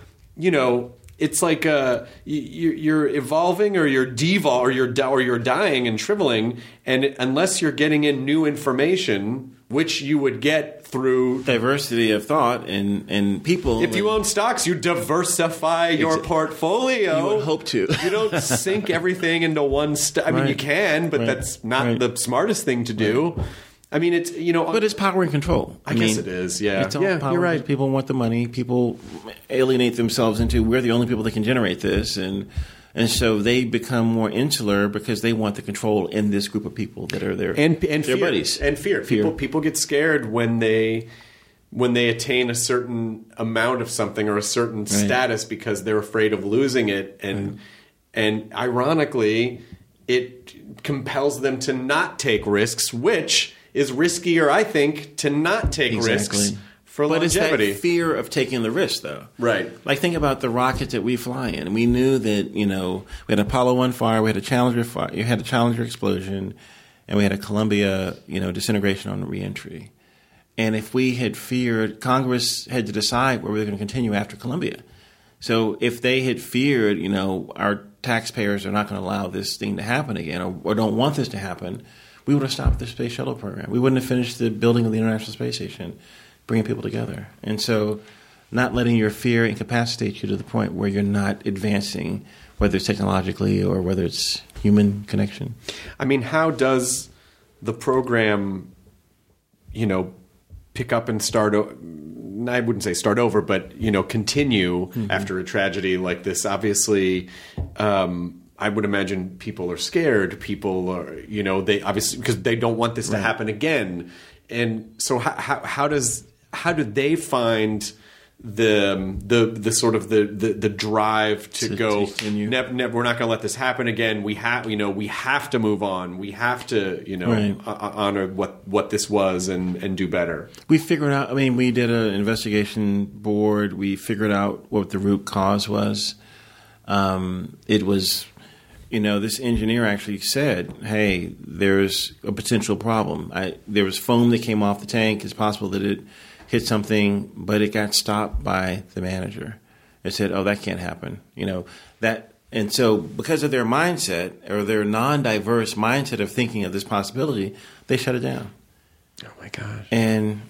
it's like you're evolving, or you're or you're dying and shriveling, and unless you're getting in new information, which you would get through diversity of thought and people. If you own stocks, you diversify your portfolio. You would hope to. You don't sink everything into one stock. I mean, you can, but that's not the smartest thing to do. Right. I mean, it's but it's power and control. I guess it is. Yeah, it's all power. You're right. People want the money. People alienate themselves into, we're the only people that can generate this, and so they become more insular because they want the control in this group of people that are their fear, buddies. And fear. People get scared when they attain a certain amount of something or a certain status because they're afraid of losing it, and ironically, it compels them to not take risks, which is riskier, I think, to not take risks. For longevity. It's that fear of taking the risk, though. Right. Like, think about the rockets that we fly in. We knew that, we had Apollo 1 fire, we had a Challenger fire, you had a Challenger explosion, and we had a Columbia, disintegration on the reentry. And if we had feared, Congress had to decide where we were going to continue after Columbia. So if they had feared, our taxpayers are not going to allow this thing to happen again, or don't want this to happen, we would have stopped the space shuttle program. We wouldn't have finished the building of the International Space Station, bringing people together. And so not letting your fear incapacitate you to the point where you're not advancing, whether it's technologically or whether it's human connection. I mean, how does the program, pick up and start I wouldn't say start over, but, continue after a tragedy like this? Obviously, I would imagine people are scared. People are, they obviously, because they don't want this to happen again. And so how do they find the sort of the drive to go? We're not going to let this happen again. We have to move on. We have to honor what this was and do better. We figured out. I mean, we did an investigation board. We figured out what the root cause was. It was this engineer actually said, hey, there's a potential problem. There was foam that came off the tank. It's possible that it hit something, but it got stopped by the manager. It said, oh, that can't happen. And so because of their mindset or their non-diverse mindset of thinking of this possibility, they shut it down. Oh, my gosh. And,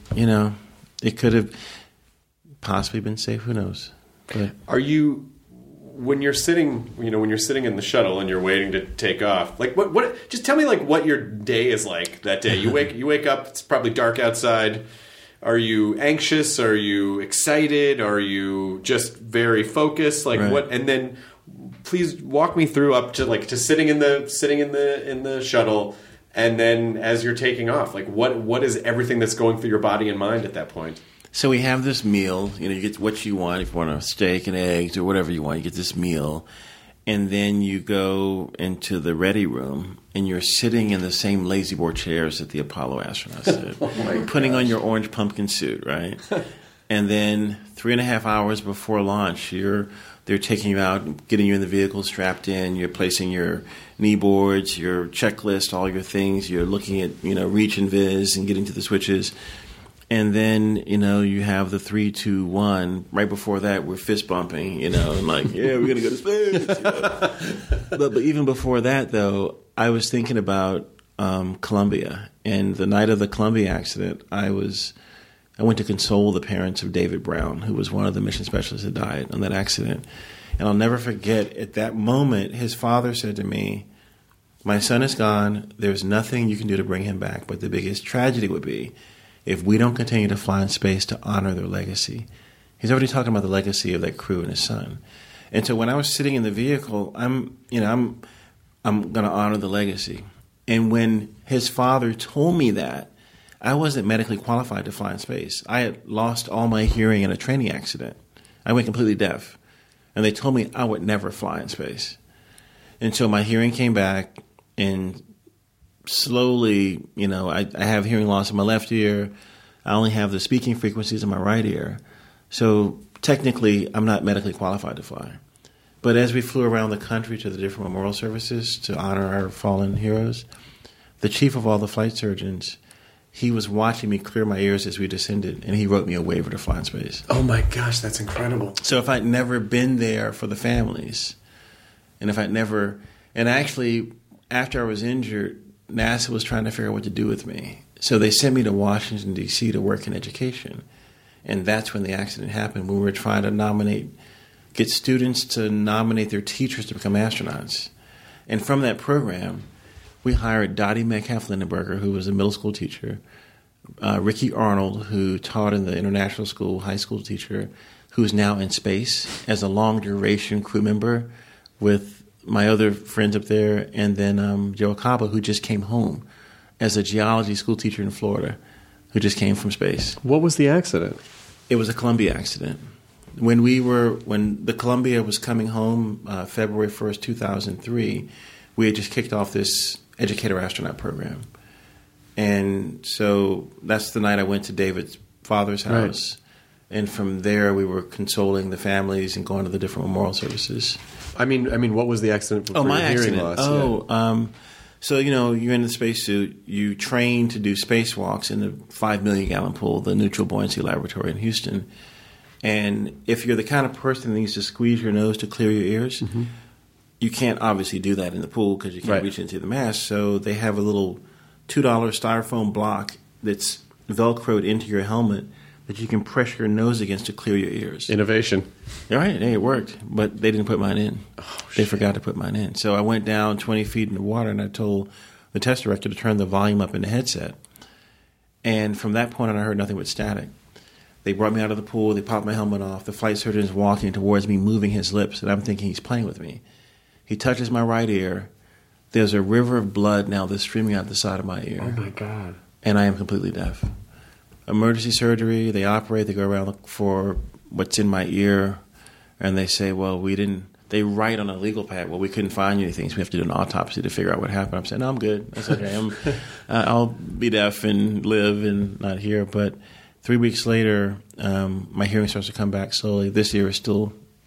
it could have possibly been safe. Who knows? But Are you... When you're sitting in the shuttle and you're waiting to take off, like what? Just tell me like what your day is like that day. You wake up. It's probably dark outside. Are you anxious? Are you excited? Are you just very focused? Like Right. what? And then please walk me through up to sitting in the shuttle, and then as you're taking off, like what is everything that's going through your body and mind at that point? So we have this meal. You get what you want. If you want a steak and eggs or whatever you want, you get this meal. And then you go into the ready room, and you're sitting in the same lazy boy chairs that the Apollo astronauts did. Putting on your orange pumpkin suit, right? And then 3.5 hours before launch, they're taking you out, getting you in the vehicle, strapped in. You're placing your knee boards, your checklist, all your things. You're looking at, reach and viz and getting to the switches. And then, you have the 3, 2, 1. Right before that, we're fist bumping, and like, yeah, we're going to go to space. But even before that, though, I was thinking about Columbia. And the night of the Columbia accident, I went to console the parents of David Brown, who was one of the mission specialists that died on that accident. And I'll never forget, at that moment, his father said to me, my son is gone. There's nothing you can do to bring him back. But the biggest tragedy would be if we don't continue to fly in space to honor their legacy. He's already talking about the legacy of that crew and his son. And so when I was sitting in the vehicle, I'm going to honor the legacy. And when his father told me that, I wasn't medically qualified to fly in space. I had lost all my hearing in a training accident. I went completely deaf. And they told me I would never fly in space. And so my hearing came back, and slowly, I have hearing loss in my left ear. I only have the speaking frequencies in my right ear. So technically, I'm not medically qualified to fly. But as we flew around the country to the different memorial services to honor our fallen heroes, the chief of all the flight surgeons, he was watching me clear my ears as we descended, and he wrote me a waiver to fly in space. Oh my gosh, that's incredible. So if I'd never been there for the families, and actually, after I was injured, NASA was trying to figure out what to do with me. So they sent me to Washington, D.C. to work in education. And that's when the accident happened. We were trying to get students to nominate their teachers to become astronauts. And from that program, we hired Dottie Metcalf-Lindenberger, who was a middle school teacher, Ricky Arnold, who taught in the international school, high school teacher, who's now in space as a long-duration crew member with my other friends up there, and then Joe Acaba, who just came home as a geology school teacher in Florida, who just came from space. What was the accident? It was a Columbia accident. When the Columbia was coming home, February 1st, 2003, we had just kicked off this educator astronaut program. And so that's the night I went to David's father's house. Right. And from there, we were consoling the families and going to the different memorial services. I mean, what was the accident for my hearing accident. loss? So, you're in the spacesuit. You train to do spacewalks in the 5 million gallon pool, the Neutral Buoyancy Laboratory in Houston. And if you're the kind of person that needs to squeeze your nose to clear your ears, you can't obviously do that in the pool because you can't reach into the mask. So they have a little $2 styrofoam block that's Velcroed into your helmet that you can press your nose against to clear your ears. Innovation. All right, hey, it worked, but they didn't put mine in. They forgot to put mine in. So I went down 20 feet in the water, and I told the test director to turn the volume up in the headset. And from that point on, I heard nothing but static. They brought me out of the pool. They popped my helmet off. The flight surgeon's walking towards me, moving his lips, and I'm thinking he's playing with me. He touches my right ear. There's a river of blood now that's streaming out the side of my ear. Oh, my God. And I am completely deaf. Emergency surgery, they operate, they go around for what's in my ear, and they say, well, they write on a legal pad, well, we couldn't find anything, so we have to do an autopsy to figure out what happened. I'm saying, no, I'm good. That's okay. I'll be deaf and live and not hear. But 3 weeks later, my hearing starts to come back slowly. This ear is still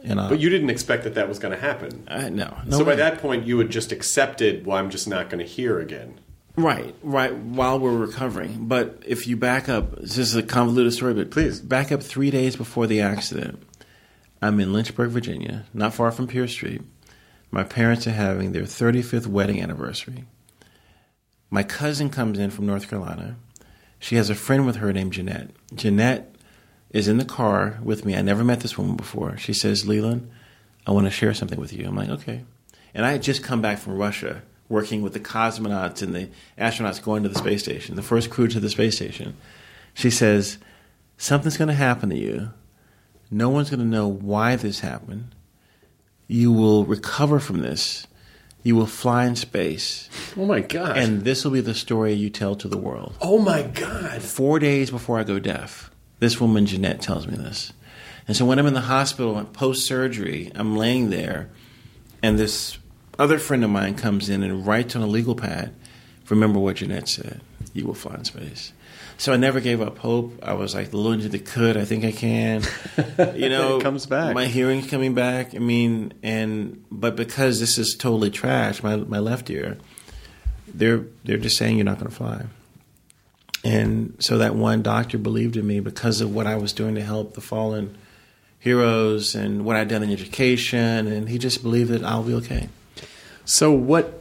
But you didn't expect that was going to happen. No. So by way. that point, you had just accepted, well, I'm just not going to hear again. Right, while we're recovering. But if you back up, this is a convoluted story, but Please. back up 3 days before the accident. I'm in Lynchburg, Virginia, not far from Pierce Street. My parents are having their 35th wedding anniversary. My cousin comes in from North Carolina. She has a friend with her named Jeanette. Jeanette is in the car with me. I never met this woman before. She says, Leland, I want to share something with you. I'm like, okay. And I had just come back from Russia, working with the cosmonauts and the astronauts going to the space station, the first crew to the space station. She says, something's going to happen to you. No one's going to know why this happened. You will recover from this. You will fly in space. Oh, my God. And this will be the story you tell to the world. Oh, my God. 4 days before I go deaf, this woman, Jeanette, tells me this. And so when I'm in the hospital post-surgery, I'm laying there, and this other friend of mine comes in and writes on a legal pad, remember what Jeanette said, you will fly in space. So I never gave up hope. I was like, the Lord that could, I think I can. You know, it comes back. My hearing's coming back. I mean, but because this is totally trash, my left ear, they're just saying you're not going to fly. And so that one doctor believed in me because of what I was doing to help the fallen heroes and what I'd done in education, and he just believed that I'll be okay. So what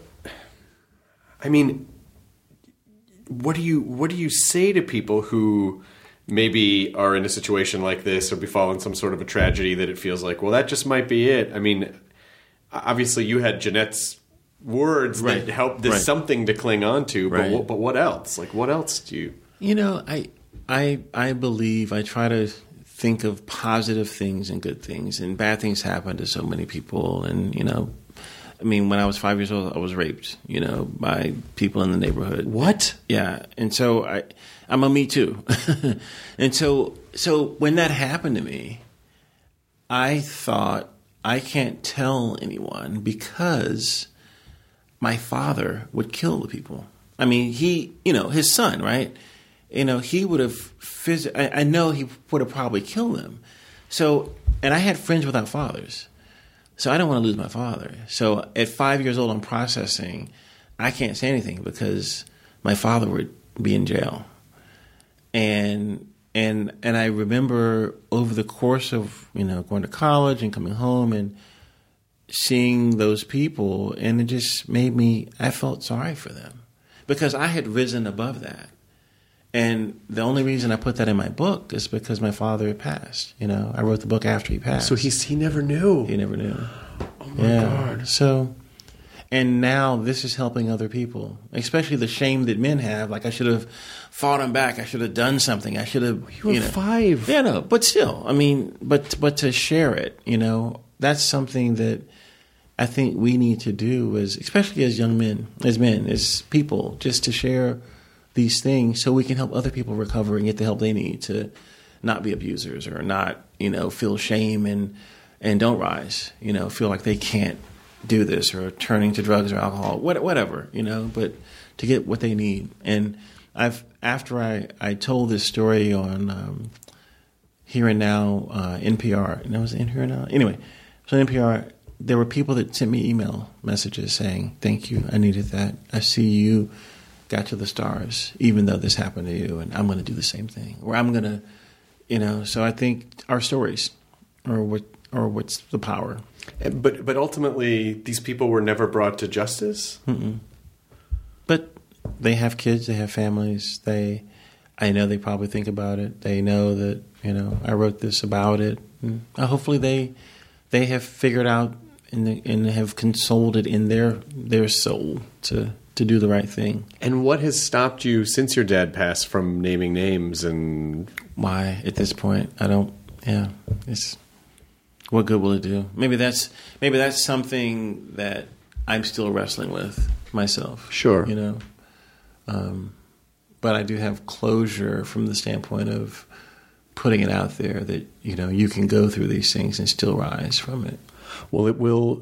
do you say to people who maybe are in a situation like this or befallen some sort of a tragedy that it feels like, well, that just might be it? I mean, obviously you had Jeanette's words that helped this something to cling on to, but what else? Like, what else do you... You know, I believe, I try to think of positive things and good things, and bad things happen to so many people, and, you know... I mean, when I was 5 years old, I was raped, you know, by people in the neighborhood. What? Yeah. And so I'm a Me Too. And so when that happened to me, I thought, I can't tell anyone because my father would kill the people. I mean, his son, right? You know, he would have I know he would have probably killed them. So, and I had friends without fathers. So I don't want to lose my father. So at 5 years old, I'm processing. I can't say anything because my father would be in jail. And I remember over the course of, you know, going to college and coming home and seeing those people, and it just made me, I felt sorry for them because I had risen above that. And the only reason I put that in my book is because my father had passed. You know, I wrote the book after he passed. So he never knew. He never knew. Oh my God. So, and now this is helping other people, especially the shame that men have. Like, I should have fought him back. I should have done something. I should have. You were 5. Yeah, no, but still, I mean, but to share it, you know, that's something that I think we need to do, especially as young men, as people, just to share these things so we can help other people recover and get the help they need to not be abusers or not, you know, feel shame and don't rise, you know, feel like they can't do this or turning to drugs or alcohol, whatever, you know, but to get what they need. And after I told this story on Here and Now, NPR, and I was in Here and Now. Anyway, so NPR, there were people that sent me email messages saying, thank you, I needed that. I see you got to the stars, even though this happened to you, and I'm going to do the same thing. Or I'm going to, you know, so I think our stories are what's the power. But ultimately, these people were never brought to justice? Mm-mm. But they have kids, they have families, I know they probably think about it. They know that, you know, I wrote this about it. And hopefully they have figured out and have consoled it in their soul to do the right thing. And what has stopped you since your dad passed from naming names? And why at this point it's what good will it do? Maybe that's something that I'm still wrestling with myself. Sure. You know, but I do have closure from the standpoint of putting it out there that, you know, you can go through these things and still rise from it. Well, it will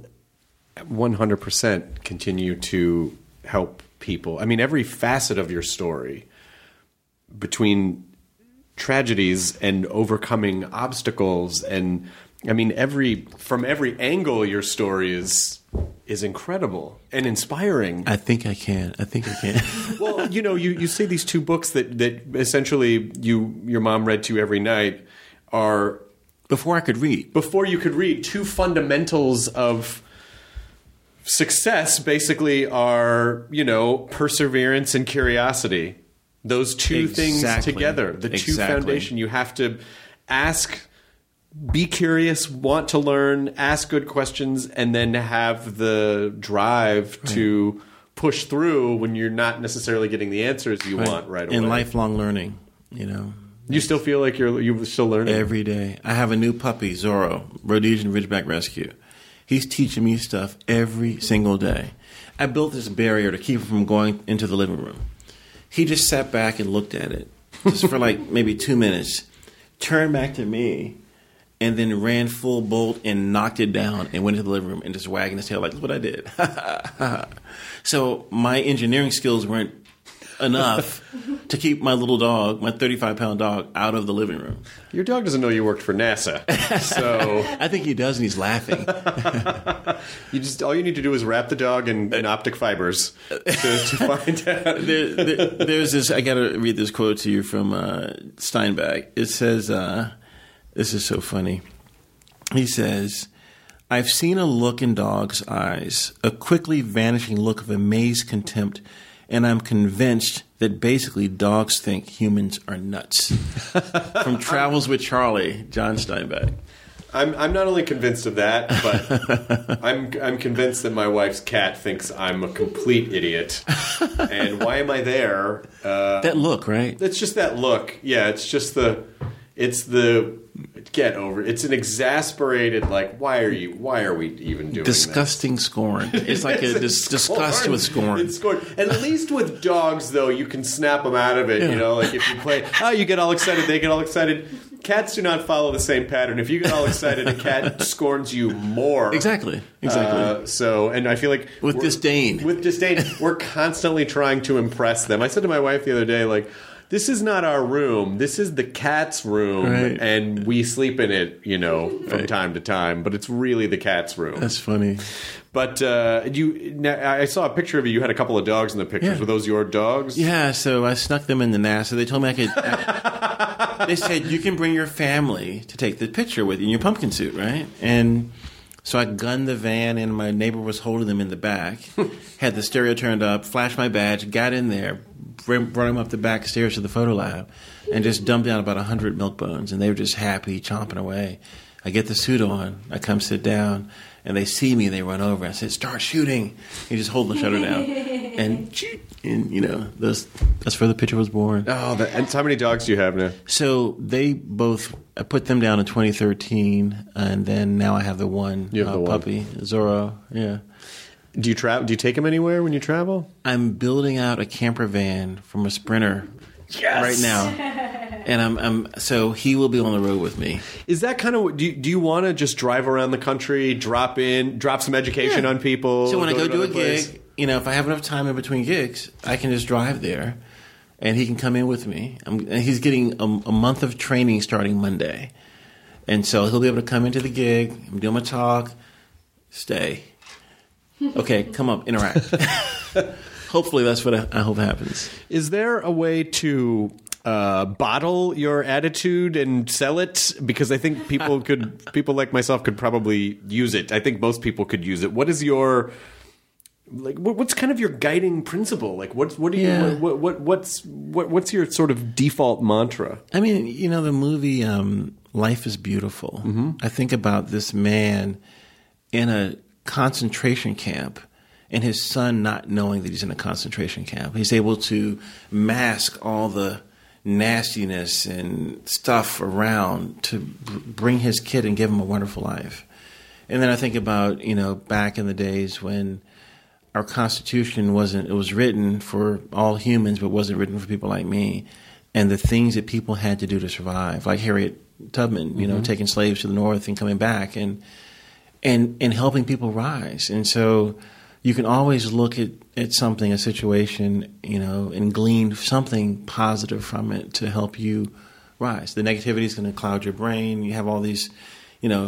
100% continue to help people. I mean, every facet of your story, between tragedies and overcoming obstacles and I mean, from every angle, your story is incredible and inspiring. I think I can. Well, you say these 2 books that essentially your mom read to you every night are Before I could read. before you could read. 2 fundamentals of success basically are, perseverance and curiosity. Those 2 things Exactly. together, the 2 Exactly. foundation. You have to ask, be curious, want to learn, ask good questions, and then have the drive to push through when you're not necessarily getting the answers you want right away. And lifelong learning, You still feel like you're still learning? every day. I have a new puppy, Zorro, Rhodesian Ridgeback Rescue. He's teaching me stuff every single day. I built this barrier to keep him from going into the living room. He just sat back and looked at it just for like maybe 2 minutes, turned back to me, and then ran full bolt and knocked it down and went into the living room and just wagging his tail like, look what I did. So my engineering skills weren't enough to keep my little dog, my 35-pound dog, out of the living room. Your dog doesn't know you worked for NASA, so I think he does, and he's laughing. all you need to do is wrap the dog in optic fibers to find out. There's this, I got to read this quote to you from Steinbeck. It says, this is so funny. He says, I've seen a look in dogs' eyes, a quickly vanishing look of amazed contempt, and I'm convinced that basically dogs think humans are nuts. From Travels with Charlie, John Steinbeck. I'm not only convinced of that, but I'm convinced that my wife's cat thinks I'm a complete idiot. And why am I there? That look, right? It's just that look. Yeah, it's the get over it. It's an exasperated, like, why are we even doing Disgusting scorn. It's like a disgust with scorn. It's scorn. At least with dogs, though, you can snap them out of it. Like if you play, you get all excited, they get all excited. Cats do not follow the same pattern. If you get all excited, a cat scorns you more. Exactly. And I feel like With disdain, we're constantly trying to impress them. I said to my wife the other day, like, this is not our room. This is the cat's room, Right. and we sleep in it, from time to time. But it's really the cat's room. That's funny. But I saw a picture of you. You had a couple of dogs in the pictures. Yeah. Were those your dogs? Yeah, so I snuck them into NASA. They told me I could. They said you can bring your family to take the picture with you in your pumpkin suit, right? And so I gunned the van, and my neighbor was holding them in the back. Had the stereo turned up, flashed my badge, got in there, brought them up the back stairs to the photo lab, and just dumped down about 100 milk bones, and they were just happy, chomping away. I get the suit on, I come sit down, and they see me, they run over. I said, start shooting. He just hold the shutter down. And shoot. And, that's where the picture was born. Oh, and how many dogs do you have now? So I put them down in 2013, and then now I have the one You have the one. puppy, Zorro. Yeah. Do you travel? Do you take them anywhere when you travel? I'm building out a camper van from a Sprinter right now. And so he will be on the road with me. Is that kind of do you want to just drive around the country, drop some education on people? So when I go to do a another place? gig, if I have enough time in between gigs, I can just drive there, and he can come in with me. And he's getting a month of training starting Monday, and so he'll be able to come into the gig. I'm doing my talk. Stay. Okay, come up, interact. Hopefully, that's what I hope happens. Is there a way to bottle your attitude and sell it? Because I think people like myself could probably use it. I think most people could use it. What is your what's kind of your guiding principle? Like what's your sort of default mantra? I mean, the movie Life is Beautiful. Mm-hmm. I think about this man in a concentration camp, and his son not knowing that he's in a concentration camp. He's able to mask all the nastiness and stuff around to bring his kid and give him a wonderful life. And then I think about, back in the days when our Constitution it was written for all humans, but wasn't written for people like me. And the things that people had to do to survive, like Harriet Tubman, taking slaves to the North and coming back and helping people rise. And so you can always look at something, a situation, and glean something positive from it to help you rise. The negativity is going to cloud your brain. You have all these,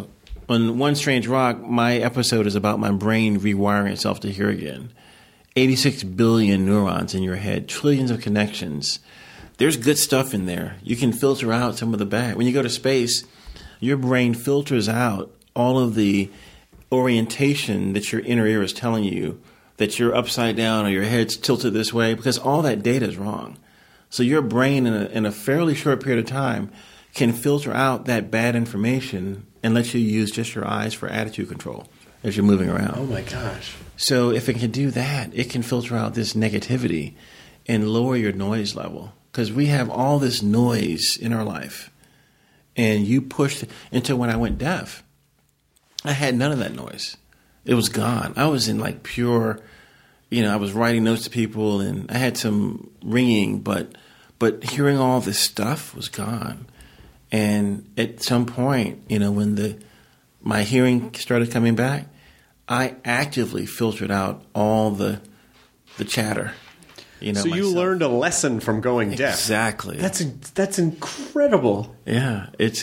on One Strange Rock, my episode is about my brain rewiring itself to hear again. 86 billion neurons in your head, trillions of connections. There's good stuff in there. You can filter out some of the bad. When you go to space, your brain filters out all of the orientation that your inner ear is telling you that you're upside down or your head's tilted this way, because all that data is wrong. So your brain, in a fairly short period of time, can filter out that bad information and let you use just your eyes for attitude control as you're moving around. Oh my gosh. So if it can do that, it can filter out this negativity and lower your noise level. Because we have all this noise in our life. And you pushed until when I went deaf, I had none of that noise. It was gone. I was in like pure, I was writing notes to people and I had some ringing, but hearing all this stuff was gone. And at some point, when my hearing started coming back, I actively filtered out all the chatter. So you myself. learned a lesson from going deaf. Exactly. That's incredible. Yeah, it's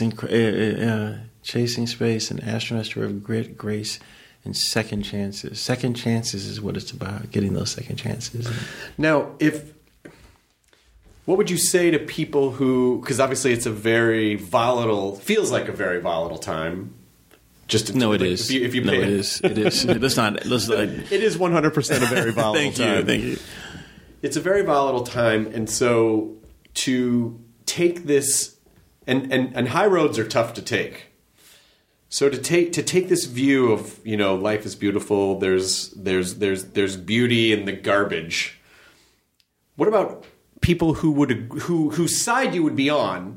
Chasing Space, an astronaut's story of grit, grace, and second chances. Second chances is what it's about, getting those second chances. Now, what would you say to people who, because obviously it's feels like a very volatile time. It is. If you no, pay it is. It is. It is 100% a very volatile time. Thank you. It's a very volatile time, and so to take this, and high roads are tough to take. So to take this view of life is beautiful. There's beauty in the garbage. What about people whose side you would be on,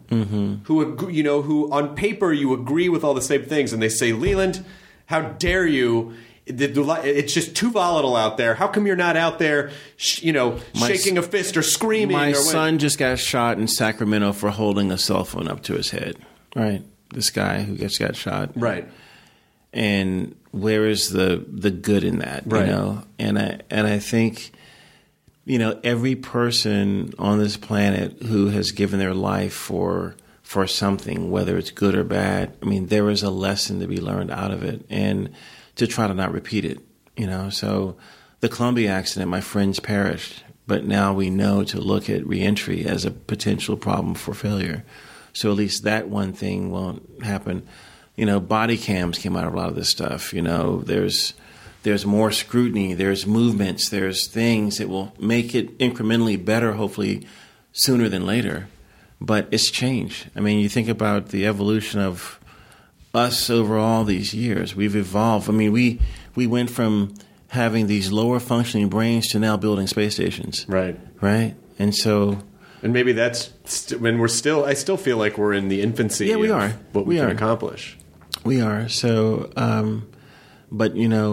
who on paper you agree with all the same things, and they say, Leland, how dare you? It's just too volatile out there. How come you're not out there, shaking a fist or screaming? My son just got shot in Sacramento for holding a cell phone up to his head. Right, this guy who just got shot. Right, and where is the good in that? Right. And I think every person on this planet who has given their life for something, whether it's good or bad, there is a lesson to be learned out of it, and to try to not repeat it, So the Columbia accident, my friends perished, but now we know to look at reentry as a potential problem for failure. So at least that one thing won't happen. Body cams came out of a lot of this stuff. There's more scrutiny, there's movements, there's things that will make it incrementally better, hopefully sooner than later. But it's change. You think about the evolution of us over all these years. We've evolved. We went from having these lower functioning brains to now building space stations. Right. And so, and maybe that's when I still feel like we're in the infancy. Yeah, we are. What we can accomplish. We are. So, but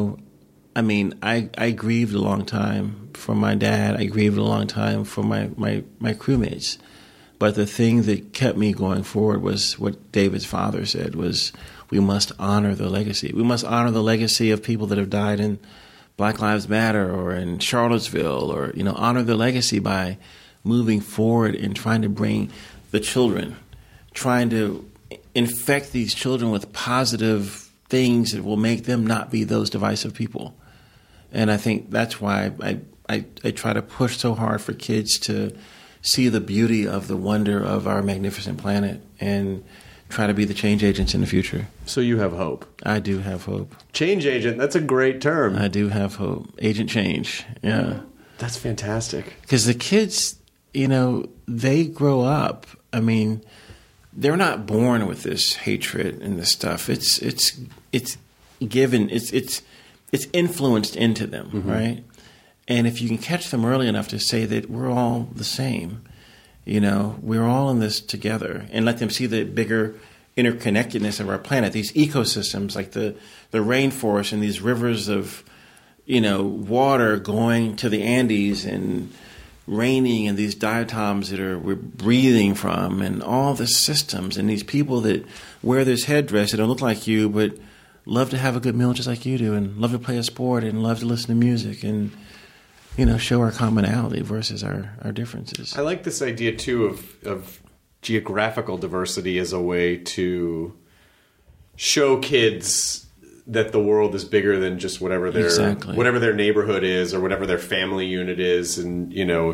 I grieved a long time for my dad. I grieved a long time for my crewmates. But the thing that kept me going forward was what David's father said, was we must honor the legacy. We must honor the legacy of people that have died in Black Lives Matter or in Charlottesville, or, honor the legacy by moving forward and trying to bring the children, trying to infect these children with positive things that will make them not be those divisive people. And I think that's why I try to push so hard for kids to see the beauty of the wonder of our magnificent planet and try to be the change agents in the future. So you have hope. I do have hope. Change agent, that's a great term. I do have hope. Agent change, yeah. That's fantastic. Because the kids, they grow up. They're not born with this hatred and this stuff. It's given, it's influenced into them, right? And if you can catch them early enough to say that we're all the same, we're all in this together, and let them see the bigger interconnectedness of our planet, these ecosystems like the rainforest and these rivers of, water going to the Andes and raining, and these diatoms that we're breathing from, and all the systems, and these people that wear this headdress that don't look like you but love to have a good meal just like you do, and love to play a sport, and love to listen to music, and show our commonality versus our differences. I like this idea, too, of geographical diversity as a way to show kids that the world is bigger than just whatever their neighborhood is or whatever their family unit is. And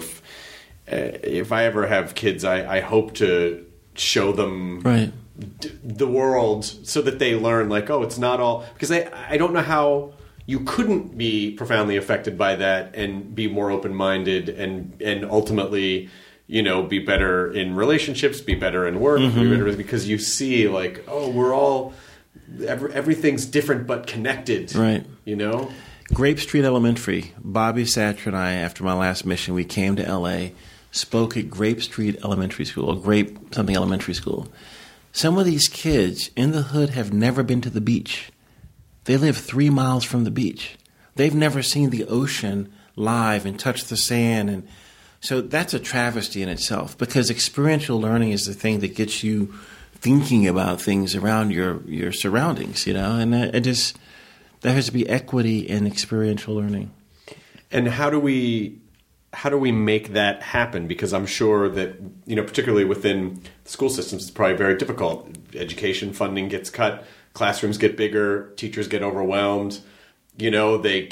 if I ever have kids, I hope to show them the world so that they learn it's not all, because I don't know how you couldn't be profoundly affected by that and be more open-minded and ultimately, be better in relationships, be better in work, be better, because you see we're all, everything's different but connected. Right. Grape Street Elementary. Bobby Satcher and I, after my last mission, we came to L.A., spoke at Grape Street Elementary School, or Grape something Elementary School. Some of these kids in the hood have never been to the beach. They live 3 miles from the beach. They've never seen the ocean live and touched the sand. And so that's a travesty in itself, because experiential learning is the thing that gets you thinking about things around your surroundings, and there has to be equity in experiential learning. And how do we make that happen? Because I'm sure that, particularly within the school systems, it's probably very difficult. Education funding gets cut, classrooms get bigger, teachers get overwhelmed. They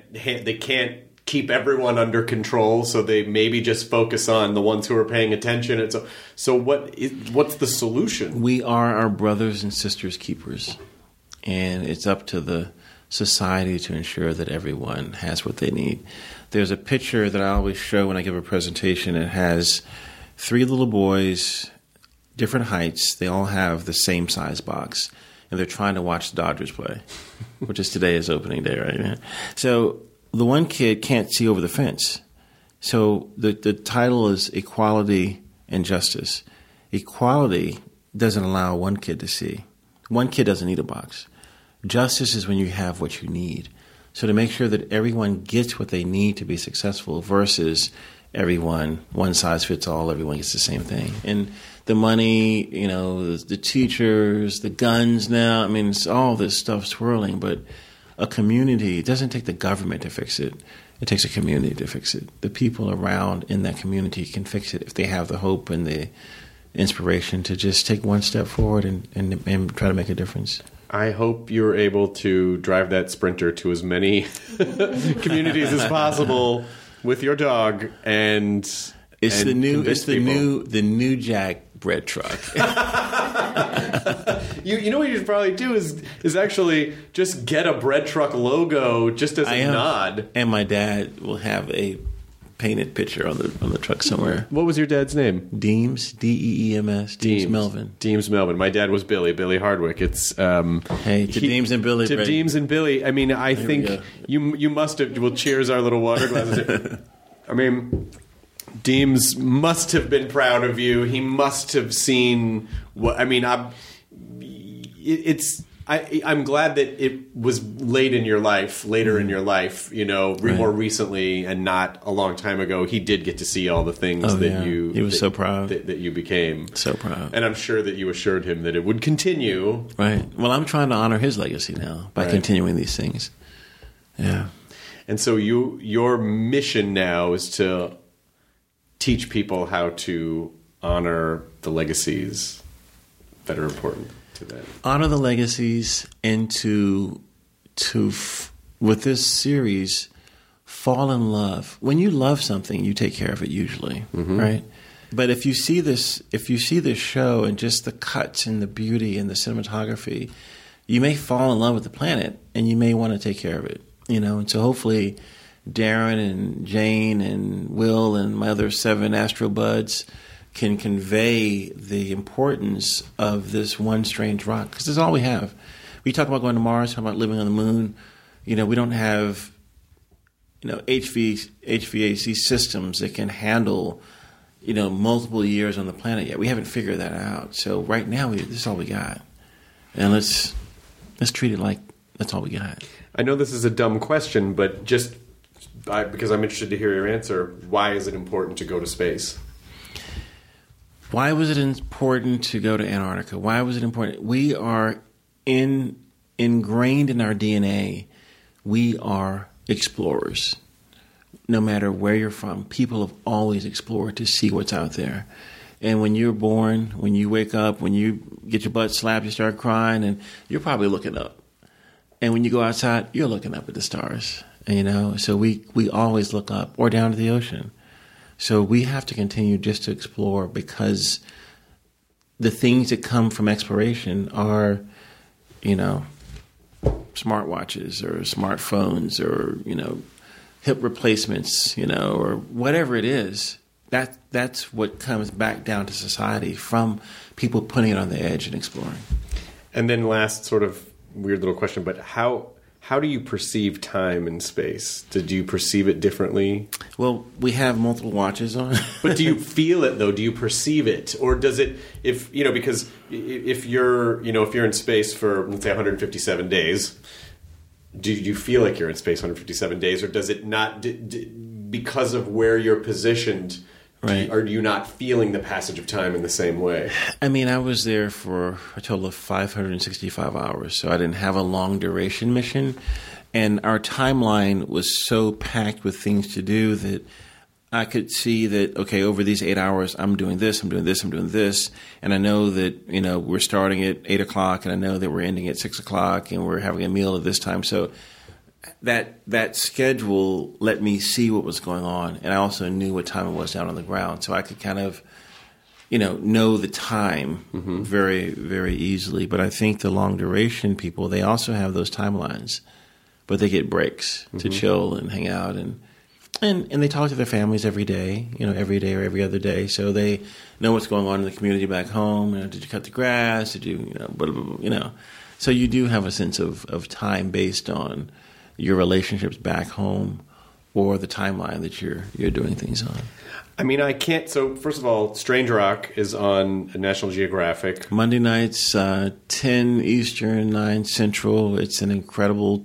can't keep everyone under control, so they maybe just focus on the ones who are paying attention. And so what's the solution? We are our brothers and sisters keepers, and it's up to the society to ensure that everyone has what they need. There's a picture that I always show when I give a presentation. It has 3 little boys, different heights. They all have the same size box, and they're trying to watch the Dodgers play, which is today is opening day, right? So the one kid can't see over the fence. So the title is Equality and Justice. Equality doesn't allow one kid to see. One kid doesn't need a box. Justice is when you have what you need. So to make sure that everyone gets what they need to be successful versus everyone, one size fits all, everyone gets the same thing. And the money, the teachers, the guns now, it's all this stuff swirling, but a community, it doesn't take the government to fix it. It takes a community to fix it. The people around in that community can fix it if they have the hope and the inspiration to just take one step forward and try to make a difference. I hope you're able to drive that Sprinter to as many communities as possible with your dog, and it's the new Jack bread truck. You know what you should probably do is actually just get a bread truck logo just as a nod. And my dad will have a painted picture on the truck somewhere. What was your dad's name? Deems, Deems, Deems Melvin. Deems Melvin. My dad was Billy Hardwick. It's Deems and Billy. To Deems and Billy. I think you must have. Well, cheers, our little water glasses. Deems must have been proud of you. He must have seen what. I'm glad that it was later in your life, more recently and not a long time ago. He did get to see all the things he was so proud that you became. So proud. And I'm sure that you assured him that it would continue. Right. Well, I'm trying to honor his legacy now by continuing these things. Yeah. And so your mission now is to teach people how to honor the legacies that are important to them. Honor the legacies, and with this series, fall in love. When you love something, you take care of it usually, right? But if you see this show and just the cuts and the beauty and the cinematography, you may fall in love with the planet and you may want to take care of it, And so hopefully, Darren and Jane and Will and my other 7 Astro Buds can convey the importance of this one strange rock, because it's all we have. We talk about going to Mars, talk about living on the moon. We don't have HVAC systems that can handle multiple years on the planet yet. We haven't figured that out. So right now, this is all we got, and let's treat it like that's all we got. I know this is a dumb question, but just because I'm interested to hear your answer, why is it important to go to space? Why was it important to go to Antarctica? Why was it important? We are ingrained in our DNA. We are explorers. No matter where you're from, people have always explored to see what's out there. And when you're born, when you wake up, when you get your butt slapped, you start crying, and you're probably looking up. And when you go outside, you're looking up at the stars. And, so we always look up or down to the ocean. So we have to continue just to explore, because the things that come from exploration are, smartwatches or smartphones or, hip replacements, or whatever it is. That's what comes back down to society from people putting it on the edge and exploring. And then last sort of weird little question, but how do you perceive time and space? Did you perceive it differently? Well, we have multiple watches on. But do you feel it though? Do you perceive it? Or does it, because if you're in space for, let's say, 157 days, do you feel like you're in space 157 days, or does it not, because of where you're positioned, right, are you not feeling the passage of time in the same way? I mean, I was there for a total of 565 hours, so I didn't have a long duration mission. And our timeline was so packed with things to do that I could see that, okay, over these 8 hours, I'm doing this, I'm doing this, I'm doing this. And I know that, we're starting at 8 o'clock, and I know that we're ending at 6 o'clock, and we're having a meal at this time. So that schedule let me see what was going on. And I also knew what time it was down on the ground. So I could kind of, know the time very, very easily. But I think the long duration people, they also have those timelines, but they get breaks to chill and hang out and they talk to their families every day, every day or every other day. So they know what's going on in the community back home. Did you cut the grass? Did you, blah, blah, blah, So you do have a sense of time based on your relationships back home or the timeline that you're doing things on. I mean, I can't. So first of all, Strange Rock is on National Geographic. Monday nights, 10 Eastern, 9 Central. It's an incredible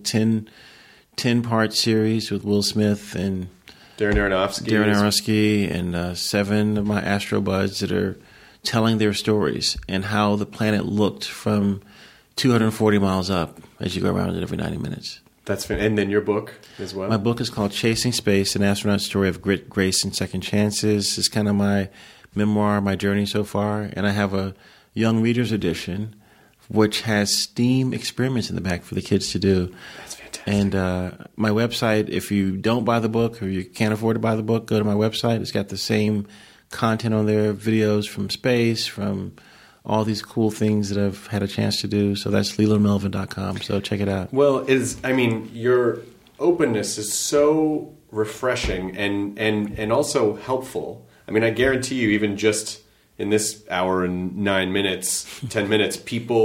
10-part series with Will Smith and Darren Aronofsky and 7 of my Astro Buds that are telling their stories and how the planet looked from 240 miles up as you go around it every 90 minutes. That's fantastic. And then your book as well? My book is called Chasing Space, an astronaut's story of grit, grace, and second chances. It's kind of my memoir, my journey so far. And I have a young reader's edition, which has STEAM experiments in the back for the kids to do. That's fantastic. And my website, if you don't buy the book or you can't afford to buy the book, go to my website. It's got the same content on there, videos from space, from all these cool things that I've had a chance to do. So that's LelandMelvin.com. So check it out. Well, your openness is so refreshing and also helpful. I mean, I guarantee you, even just in this hour and 9 minutes, 10 minutes,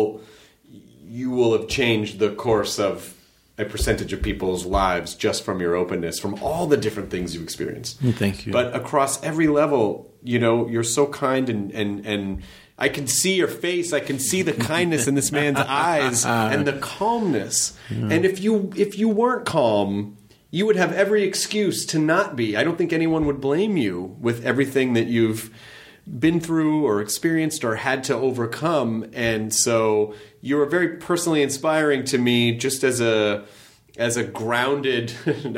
you will have changed the course of a percentage of people's lives just from your openness, from all the different things you've experienced. Thank you. But across every level, you're so kind and I can see your face. I can see the kindness in this man's eyes and the calmness. Yeah. And if you weren't calm, you would have every excuse to not be. I don't think anyone would blame you with everything that you've been through or experienced or had to overcome. And so you're very personally inspiring to me, just as a grounded,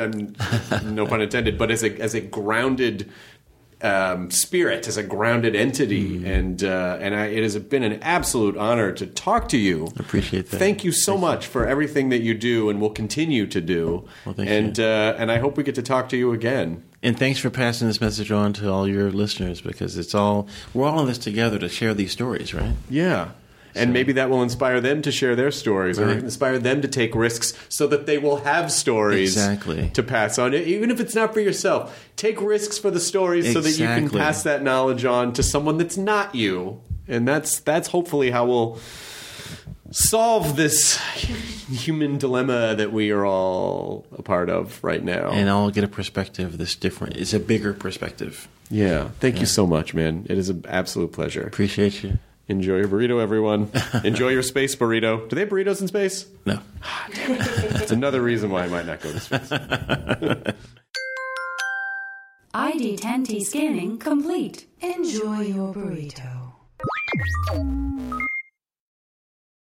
no pun intended, but as a grounded spirit, as a grounded entity, and it has been an absolute honor to talk to you. I appreciate that. Thank you so much for everything that you do and will continue to do. Well, thank you. And I hope we get to talk to you again. And thanks for passing this message on to all your listeners, because we're all in this together to share these stories, right? Yeah. And maybe that will inspire them to share their stories, or right, inspire them to take risks so that they will have stories to pass on. Even if it's not for yourself, take risks for the stories so that you can pass that knowledge on to someone that's not you. And that's hopefully how we'll solve this human dilemma that we are all a part of right now. And I'll get a perspective that's different. It's a bigger perspective. Yeah. Thank you so much, man. It is an absolute pleasure. Appreciate you. Enjoy your burrito, everyone. Enjoy your space burrito. Do they have burritos in space? No. Damn it. That's another reason why I might not go to space. ID10T scanning complete. Enjoy your burrito.